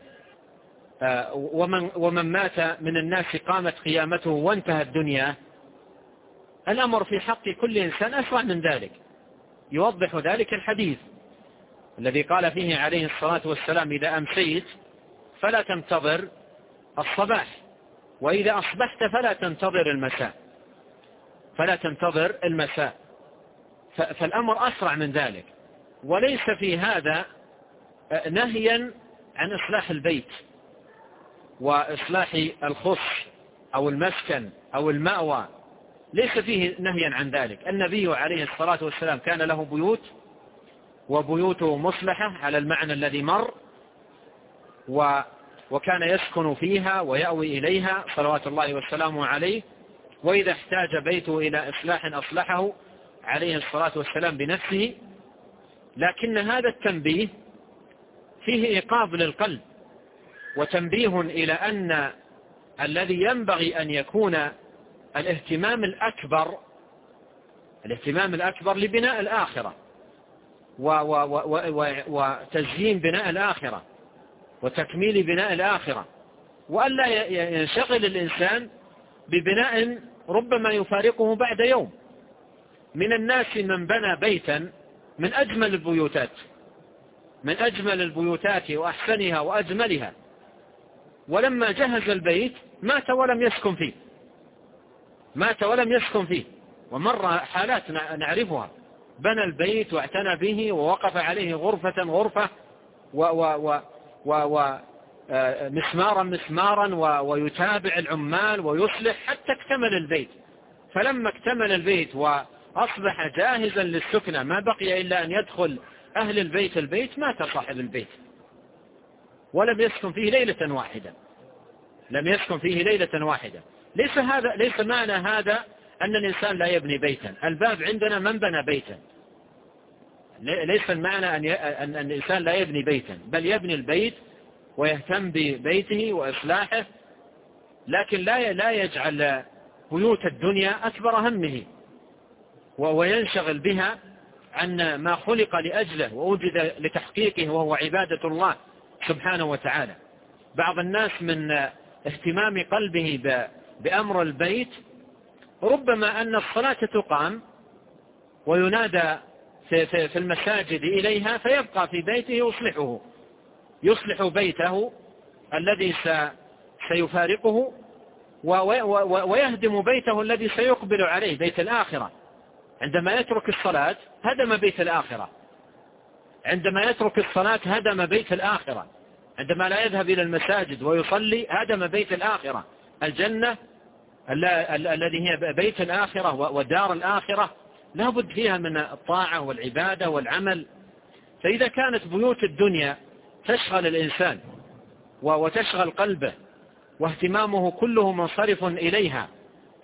ومن مات من الناس قامت قيامته وانتهى الدنيا، الأمر في حق كل إنسان أسرع من ذلك. يوضح ذلك الحديث الذي قال فيه عليه الصلاة والسلام: إذا أمسيت فلا تنتظر الصباح، وإذا أصبحت فلا تنتظر المساء. فالأمر أسرع من ذلك. وليس في هذا نهيا عن إصلاح البيت وإصلاح الخص أو المسكن أو المأوى، ليس فيه نهيا عن ذلك. النبي عليه الصلاة والسلام كان له بيوت، وبيوته مصلحة على المعنى الذي مر، وكان يسكن فيها ويأوي إليها صلوات الله والسلام عليه، وإذا احتاج بيته إلى إصلاح أصلحه عليه الصلاة والسلام بنفسه. لكن هذا التنبيه فيه إيقاظ للقلب، وتنبيه إلى أن الذي ينبغي أن يكون الاهتمام الأكبر لبناء الآخرة وتزيين بناء الآخرة وتكميل بناء الآخرة، وألا ينشغل الإنسان ببناء ربما يفارقه بعد يوم. من الناس من بنى بيتا من أجمل البيوتات وأحسنها وأجملها، ولما جهز البيت مات ولم يسكن فيه. ومر حالات نعرفها، بنى البيت واعتنى به ووقف عليه غرفة مسمارا ويتابع العمال ويصلح حتى اكتمل البيت. فلما اكتمل البيت وأصبح جاهزا للسكنة، ما بقي إلا أن يدخل أهل البيت مات صاحب البيت ولم يسكن فيه ليلة واحدة. ليس معنى هذا أن الإنسان لا يبني بيتا. الباب عندنا من بنى بيتا، ليس المعنى أن الإنسان لا يبني بيتا، بل يبني البيت ويهتم ببيته وإصلاحه، لكن لا يجعل بيوت الدنيا أكبر همه وينشغل بها عن ما خلق لأجله ووجد لتحقيقه، وهو عبادة الله سبحانه وتعالى. بعض الناس من اهتمام قلبه بأمر البيت ربما أن الصلاة تقام وينادى في المساجد إليها، فيبقى في بيته يصلح بيته الذي سيفارقه، ويهدم بيته الذي سيقبل عليه، بيت الآخرة. عندما يترك الصلاة هدم بيت الآخرة، عندما لا يذهب إلى المساجد ويصلي هدم بيت الآخرة. الجنة الذي هي بيت الآخرة ودار الآخرة لا بد فيها من الطاعة والعبادة والعمل. فإذا كانت بيوت الدنيا تشغل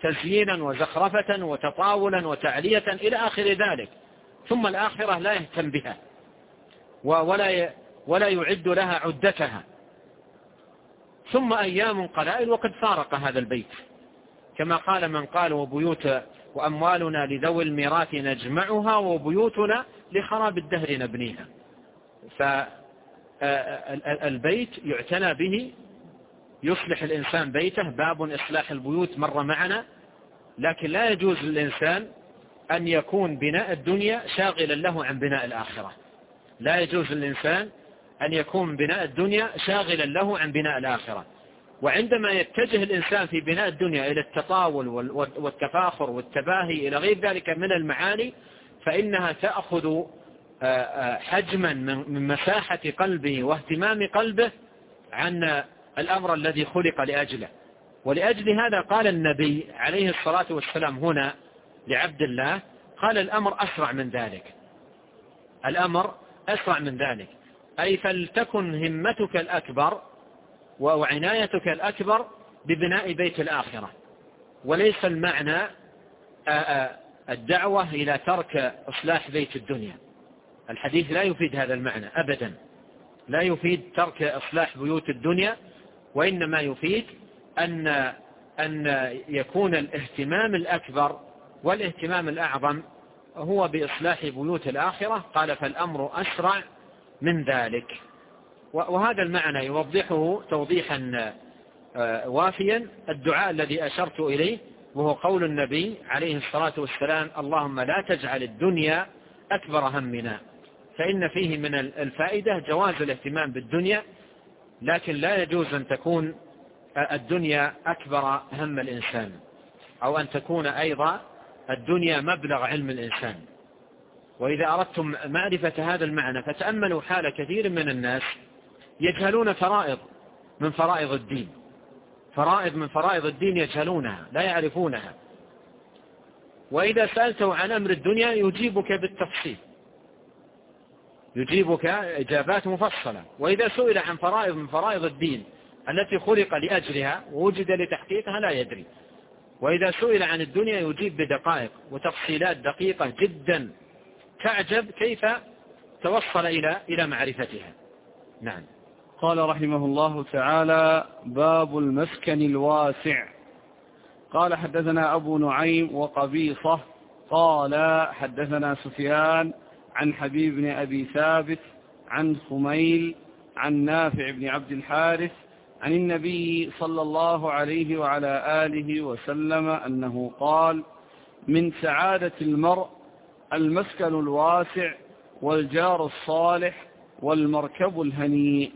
تزيينا وزخرفة وتطاولا وتعلية إلى آخر ذلك، ثم الآخرة لا يهتم بها ولا يعد لها عدتها، ثم أيام قلائل وقد فارق هذا البيت، كما قال من قال وبيوت وأموالنا لذوي الميراث نجمعها وبيوتنا لخراب الدهر نبنيها. فالبيت يعتنى به، يصلح الإنسان بيته، باب إصلاح البيوت مر معنا، لكن لا يجوز للإنسان أن يكون بناء الدنيا شاغلا له عن بناء الآخرة. لا يجوز للإنسان أن يكون بناء الدنيا شاغلا له عن بناء الآخرة. وعندما يتجه الإنسان في بناء الدنيا إلى التطاول والتفاخر والتباهي إلى غير ذلك من المعاني، فإنها تأخذ حجما من مساحة قلبه واهتمام قلبه عن الأمر الذي خلق لأجله. ولأجل هذا قال النبي عليه الصلاة والسلام هنا لعبد الله، قال الأمر أسرع من ذلك، الأمر أسرع من ذلك، أي فلتكن همتك الأكبر وعنايتك الأكبر ببناء بيت الآخرة، وليس المعنى الدعوة إلى ترك إصلاح بيت الدنيا. الحديث لا يفيد هذا المعنى أبدا، لا يفيد ترك إصلاح بيوت الدنيا، وإنما يفيد أن يكون الاهتمام الأكبر والاهتمام الأعظم هو بإصلاح بيوت الآخرة. قال فالأمر أسرع من ذلك. وهذا المعنى يوضحه توضيحا وافيا الدعاء الذي أشرت إليه، وهو قول النبي عليه الصلاة والسلام اللهم لا تجعل الدنيا أكبر همنا، فإن فيه من الفائدة جواز الاهتمام بالدنيا، لكن لا يجوز أن تكون الدنيا أكبر هم الإنسان، أو أن تكون أيضا الدنيا مبلغ علم الإنسان. وإذا أردتم معرفة هذا المعنى فتأملوا حال كثير من الناس يجهلون فرائض من فرائض الدين، فرائض من فرائض الدين يجهلونها لا يعرفونها، وإذا سألته عن أمر الدنيا يجيبك بالتفصيل، يجيبك إجابات مفصلة. وإذا سئل عن فرائض من فرائض الدين التي خلق لأجلها ووجد لتحقيقها لا يدري. وإذا سئل عن الدنيا يجيب بدقائق وتفصيلات دقيقة جدا، تعجب كيف توصل إلى معرفتها. نعم. قال رحمه الله تعالى: باب المسكن الواسع. قال حدثنا أبو نعيم وقبيصة قال حدثنا سفيان عن حبيب بن أبي ثابت عن خميل عن نافع بن عبد الحارث عن النبي صلى الله عليه وعلى آله وسلم أنه قال: من سعادة المرء المسكن الواسع والجار الصالح والمركب الهنيء.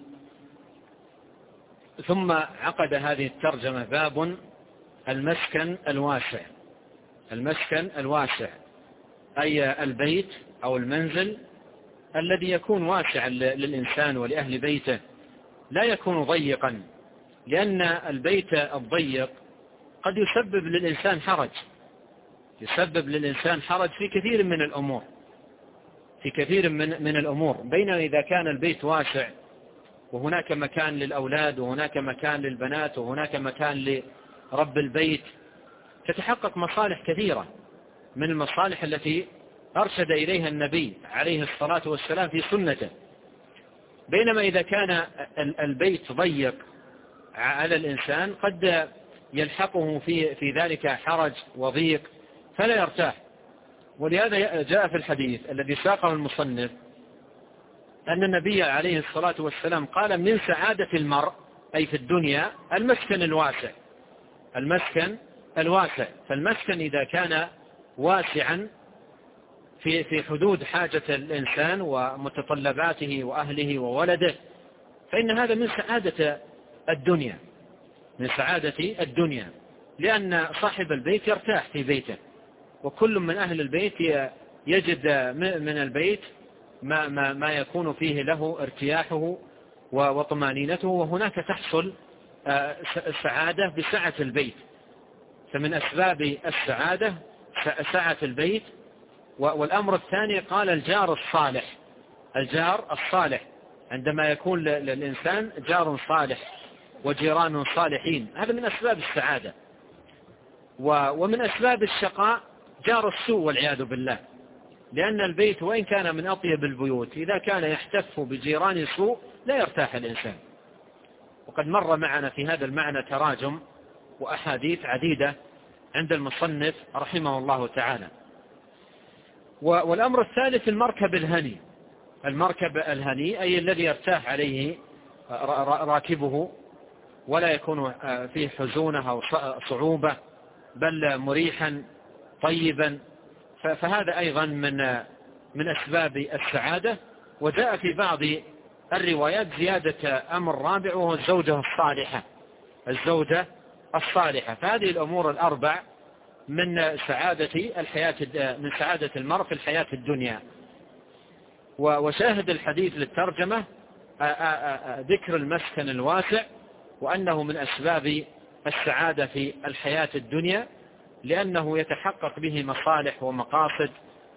ثم عقد هذه الترجمة باب المسكن الواسع. المسكن الواسع أي البيت أو المنزل الذي يكون واسعا للإنسان ولأهل بيته، لا يكون ضيقا، لأن البيت الضيق قد يسبب للإنسان حرج، يسبب للإنسان حرج في كثير من الأمور، في كثير من الأمور. بينما إذا كان البيت واسع وهناك مكان للأولاد وهناك مكان للبنات وهناك مكان لرب البيت، تتحقق مصالح كثيرة من المصالح التي أرشد إليها النبي عليه الصلاة والسلام في سنته. بينما إذا كان البيت ضيق على الإنسان قد يلحقه في ذلك حرج وضيق فلا يرتاح. ولهذا جاء في الحديث الذي ساقه المصنف أن النبي عليه الصلاة والسلام قال: من سعادة المرء أي في الدنيا المسكن الواسع. المسكن الواسع، فالمسكن إذا كان واسعا في حدود حاجة الإنسان ومتطلباته وأهله وولده، فإن هذا من سعادة الدنيا، من سعادة الدنيا، لأن صاحب البيت يرتاح في بيته، وكل من أهل البيت يجد من البيت ما يكون فيه له ارتياحه وطمانينته، وهناك تحصل السعادة بسعة البيت. فمن أسباب السعادة سعة البيت. والأمر الثاني قال الجار الصالح. الجار الصالح عندما يكون للإنسان جار صالح وجيران صالحين، هذا من أسباب السعادة. ومن أسباب الشقاء جار السوء والعياذ بالله، لأن البيت وإن كان من أطيب البيوت إذا كان يحتف بجيران سوء لا يرتاح الإنسان. وقد مر معنا في هذا المعنى تراجم وأحاديث عديدة عند المصنف رحمه الله تعالى. والأمر الثالث المركب الهني. المركب الهني أي الذي يرتاح عليه راكبه ولا يكون فيه حزونة أو صعوبة، بل مريحا طيبا، فهذا أيضا من أسباب السعادة. وجاء في بعض الروايات زيادة أمر رابع وهو الزوجة الصالحة. الزوجة الصالحة. فهذه الأمور الأربع من سعادة الحياة، من سعادة المرء في الحياة الدنيا. وشاهد الحديث للترجمة ذكر المسكن الواسع، وأنه من أسباب السعادة في الحياة الدنيا، لأنه يتحقق به مصالح ومقاصد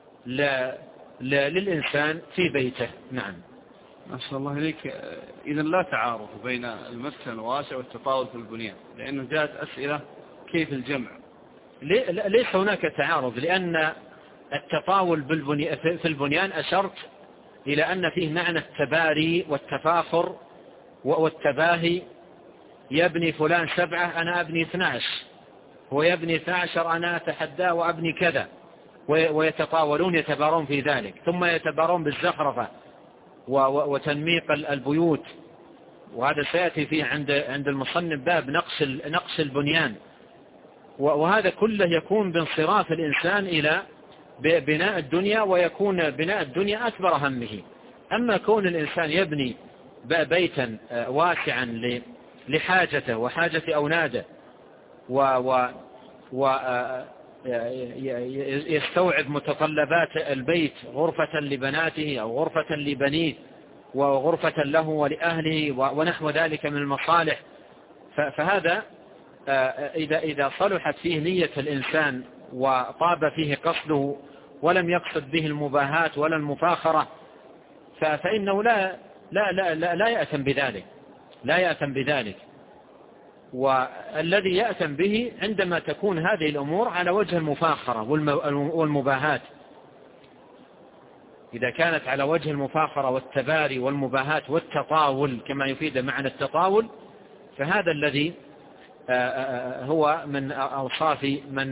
للإنسان في بيته. نعم. ما شاء الله عليك. إذن لا تعارض بين المسكن الواسع والتطاول في البنيان، لأنه جاءت أسئلة كيف الجمع. ليس هناك تعارض، لأن التطاول في البنيان أشرت إلى أن فيه معنى التباري والتفاخر والتباهي. يبني فلان 7، أنا أبني 12، هو يبني 12، أنا أتحداه وأبني كذا، ويتطاولون يتبارون في ذلك، ثم يتبارون بالزخرفة وتنميق البيوت. وهذا سيأتي فيه عند المصنف باب نقش البنيان. وهذا كله يكون بانصراف الإنسان إلى بناء الدنيا، ويكون بناء الدنيا أكبر همه. أما كون الإنسان يبني بيتا واسعا لحاجته وحاجة أولاده ويستوعب متطلبات البيت، غرفة لبناته أو غرفة لبنيه وغرفة له ولأهله ونحو ذلك من المصالح، فهذا إذا صلحت فيه نية الإنسان وطاب فيه قصده ولم يقصد به المباهاة ولا المفاخرة، فإنه لا يأثم بذلك، لا يأثم بذلك. والذي يأثم به عندما تكون هذه الأمور على وجه المفاخرة والمباهاة. إذا كانت على وجه المفاخرة والتباري والمباهاة والتطاول كما يفيد معنى التطاول، فهذا الذي هو من أوصاف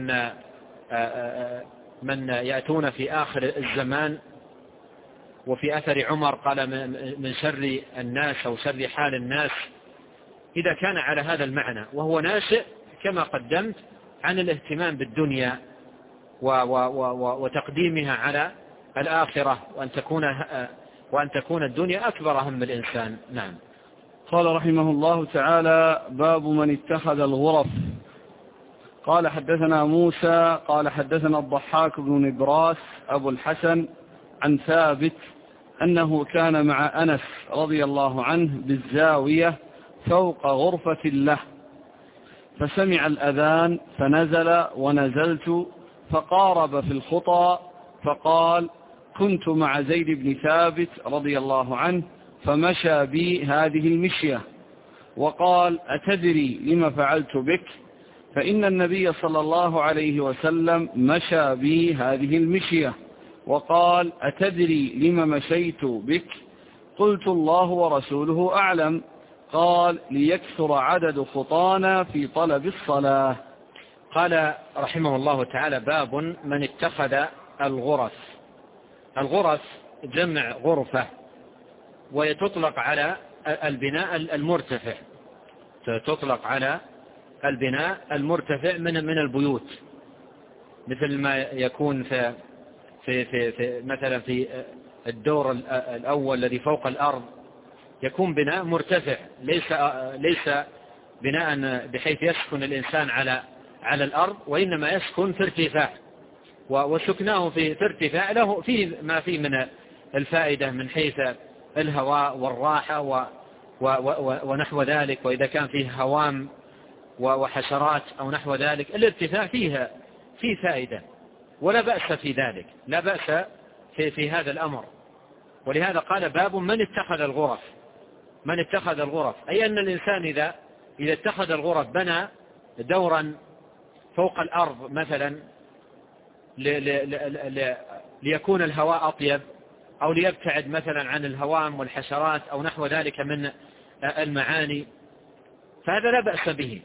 من يأتون في آخر الزمان. وفي أثر عمر قال من شر الناس أو شر حال الناس، إذا كان على هذا المعنى، وهو ناشئ كما قدمت عن الاهتمام بالدنيا وتقديمها على الآخرة، وأن تكون الدنيا أكبر هم الإنسان. نعم. قال رحمه الله تعالى: باب من اتخذ الغرف. قال حدثنا موسى قال حدثنا الضحاك بن نبراس أبو الحسن عن ثابت أنه كان مع أنس رضي الله عنه بالزاوية فوق غرفة له، فسمع الأذان فنزل ونزلت فقارب في الخطى، فقال: كنت مع زيد بن ثابت رضي الله عنه فمشى بي هذه المشية، وقال: أتدري لما فعلت بك؟ فإن النبي صلى الله عليه وسلم مشى بي هذه المشية، وقال: أتدري لما مشيت بك؟ قلت: الله ورسوله أعلم. قال: ليكثر عدد خطانا في طلب الصلاة. قال رحمه الله تعالى: باب من اتخذ الغرف. الغرف جمع غرفة، ويتطلق على البناء المرتفع، تطلق على البناء المرتفع من البيوت، مثل ما يكون في مثلا في الدور الأول الذي فوق الأرض، يكون بناء مرتفع، ليس بناء بحيث يسكن الإنسان على الأرض، وإنما يسكن في ارتفاع، وسكناه في ارتفاع له فيه ما فيه من الفائدة من حيث الهواء والراحة ونحو ذلك. وإذا كان فيه هوام وحشرات أو نحو ذلك، الارتفاع فيه فائدة، ولا بأس في ذلك، لا بأس في هذا الأمر. ولهذا قال: باب من اتخذ الغرف. من اتخذ الغرف أي أن الإنسان إذا اتخذ الغرف بنى دورا فوق الأرض مثلا ليكون الهواء أطيب، أو ليبتعد مثلا عن الهوام والحشرات أو نحو ذلك من المعاني، فهذا لا بأس به.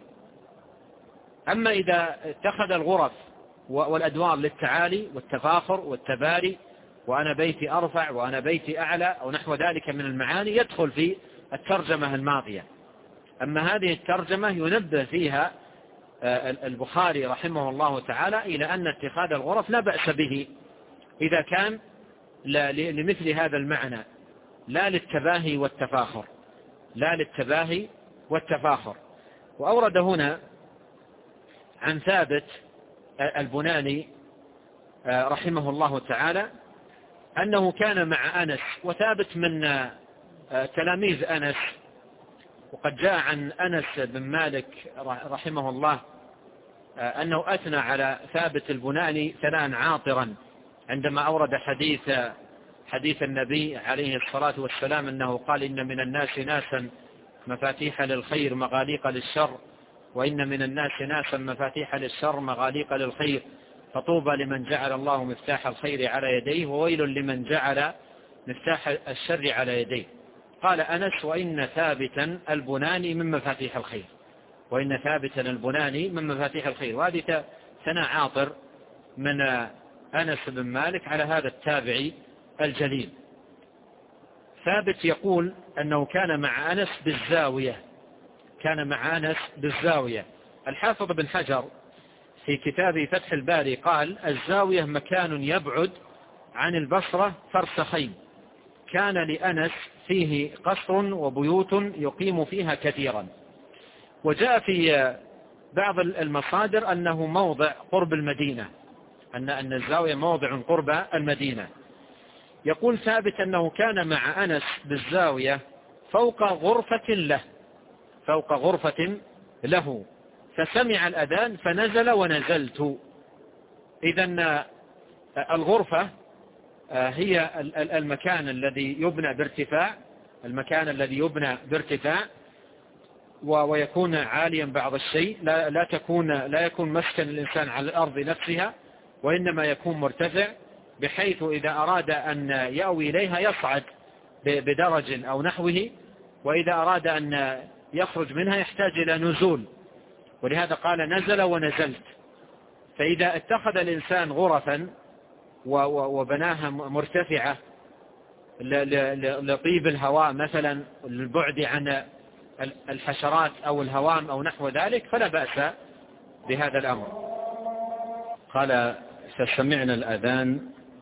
أما إذا اتخذ الغرف والأدوار للتعالي والتفاخر والتباري، وأنا بيتي أرفع وأنا بيتي أعلى أو نحو ذلك من المعاني، يدخل في الترجمة الماضية. أما هذه الترجمة ينبه فيها البخاري رحمه الله تعالى إلى أن اتخاذ الغرف لا بأس به إذا كان لمثل هذا المعنى، لا للتباهي والتفاخر، لا للتباهي والتفاخر. وأورد هنا عن ثابت البناني رحمه الله تعالى أنه كان مع أنس، وثابت من تلاميذ أنس، وقد جاء عن أنس بن مالك رحمه الله أنه أثنى على ثابت البناني ثناء عاطرا عندما أورد حديث النبي عليه الصلاة والسلام أنه قال: إن من الناس ناسا مفاتيح للخير مغاليق للشر، وإن من الناس ناسا مفاتيح للشر مغاليق للخير، فطوبى لمن جعل الله مفتاح الخير على يديه، وويل لمن جعل مفتاح الشر على يديه. قال أنس: وإن ثابتا البناني من مفاتيح الخير، وإن ثابتا البناني من مفاتيح الخير. وهذه ثناء عاطر من أنس بن مالك على هذا التابعي الجليل. ثابت يقول أنه كان مع أنس بالزاوية، كان مع أنس بالزاوية. الحافظ بن حجر في كتابه فتح الباري قال: الزاوية مكان يبعد عن البصرة فرسخين، كان لأنس فيه قصر وبيوت يقيم فيها كثيرا. وجاء في بعض المصادر أنه موضع قرب المدينة، أن الزاوية موضع قرب المدينة. يقول ثابت أنه كان مع أنس بالزاوية فوق غرفة له، فوق غرفة له، فسمع الأذان فنزل ونزلت. إذن الغرفة هي المكان الذي يبنى بارتفاع، المكان الذي يبنى بارتفاع ويكون عاليا بعض الشيء، لا يكون مسكن الإنسان على الأرض نفسها، وإنما يكون مرتفع، بحيث إذا أراد أن يأوي إليها يصعد بدرج أو نحوه، وإذا أراد أن يخرج منها يحتاج إلى نزول. ولهذا قال: نزل ونزلت. فإذا اتخذ الإنسان غرفا وبناها مرتفعة لطيب الهواء مثلا، للبعد عن الحشرات أو الهوام أو نحو ذلك، فلا بأس بهذا الأمر. قال: فسمعنا الأذان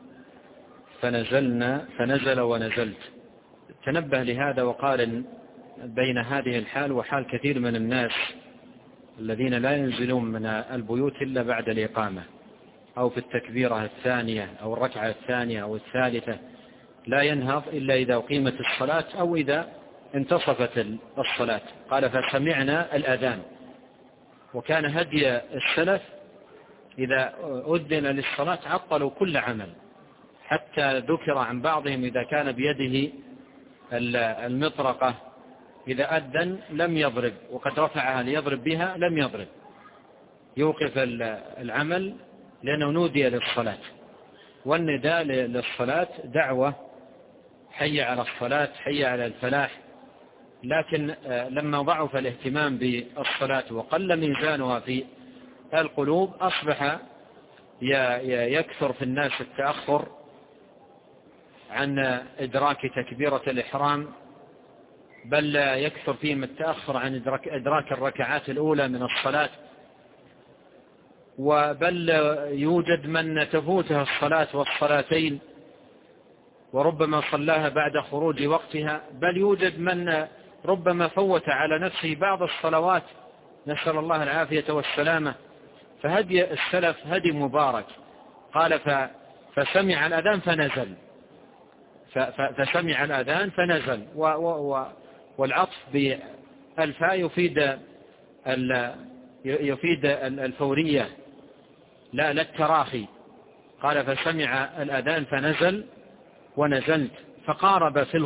فنزل ونزلت. تنبه لهذا وقارن بين هذه الحال وحال كثير من الناس الذين لا ينزلون من البيوت إلا بعد الإقامة، أو في التكبيرة الثانية أو الركعة الثانية أو الثالثة، لا ينهض إلا إذا أقيمت الصلاة أو إذا انتصفت الصلاة. قال: فسمعنا الأذان. وكان هدي السلف إذا أذن للصلاة عطلوا كل عمل، حتى ذكر عن بعضهم إذا كان بيده المطرقة إذا أذن لم يضرب، وقد رفعها ليضرب بها لم يضرب، يوقف العمل لأنه نودي للصلاة. والنداء للصلاة دعوة: حي على الصلاة، حي على الفلاح. لكن لما ضعف الاهتمام بالصلاة وقل ميزانها في القلوب، أصبح يكثر في الناس التأخر عن إدراك تكبيرة الإحرام، بل يكثر فيهم التأخر عن إدراك الركعات الأولى من الصلاة، وبل يوجد من تفوته الصلاة والصلاتين وربما صلاها بعد خروج وقتها، بل يوجد من ربما فوت على نفسه بعض الصلوات، نسأل الله العافية والسلامة. فهدي السلف هدي مبارك. قال: فسمع الأذان فنزل، فسمع الأذان فنزل. والعطف بالفاء يفيد الفورية لا التراخي. قال: فسمع الأذان فنزل ونزلت، فقارب في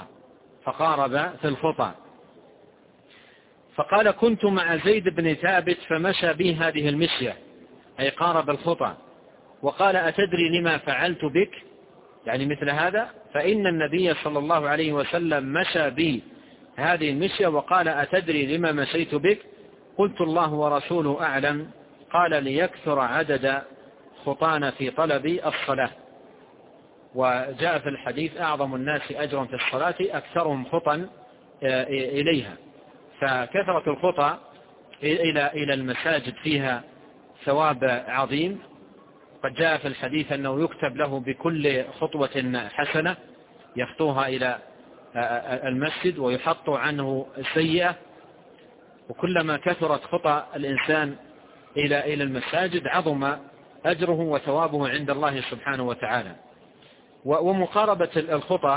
الخطى. فقال: كنت مع زيد بن ثابت فمشى بي هذه المشية، أي قارب الخطى، وقال أتدري لما فعلت بك، يعني مثل هذا. فإن النبي صلى الله عليه وسلم مشى بي هذه المشية وقال أتدري لما مشيت بك؟ قلت الله ورسوله أعلم. قال ليكثر عدد خطانا في طلب الصلاة. وجاء في الحديث أعظم الناس أجرا في الصلاة أكثرهم خطا إليها. فكثرة الخطى إلى المساجد فيها ثواب عظيم. قد جاء في الحديث أنه يكتب له بكل خطوة حسنة يخطوها إلى المسجد ويحط عنه السيئة. وكلما كثرت خطى الإنسان إلى المساجد عظم أجره وثوابه عند الله سبحانه وتعالى. ومقاربة الخطى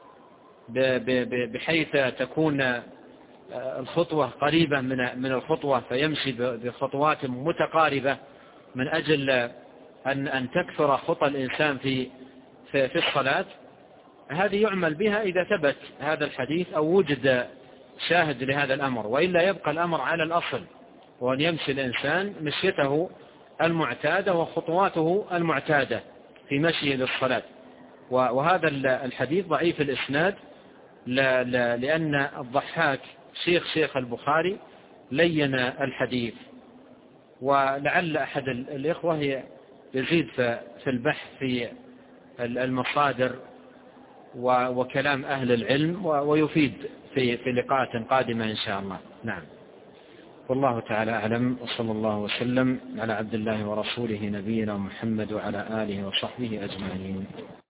بحيث تكون الخطوة قريبة من الخطوة فيمشي بخطوات متقاربة من أجل أن تكثر خطى الإنسان في الصلاة. هذه يعمل بها إذا ثبت هذا الحديث أو وجد شاهد لهذا الأمر، وإلا يبقى الأمر على الأصل، وأن يمشي الإنسان مشيته المعتادة وخطواته المعتادة في مشيه للصلاة. وهذا الحديث ضعيف الإسناد لأن الضحاك شيخ البخاري لين الحديث، ولعل أحد الإخوة يزيد في البحث في المصادر وكلام أهل العلم ويفيد في لقاءات قادمة إن شاء الله. نعم، والله تعالى أعلم، وصلى الله وسلم على عبد الله ورسوله نبينا محمد وعلى آله وصحبه أجمعين.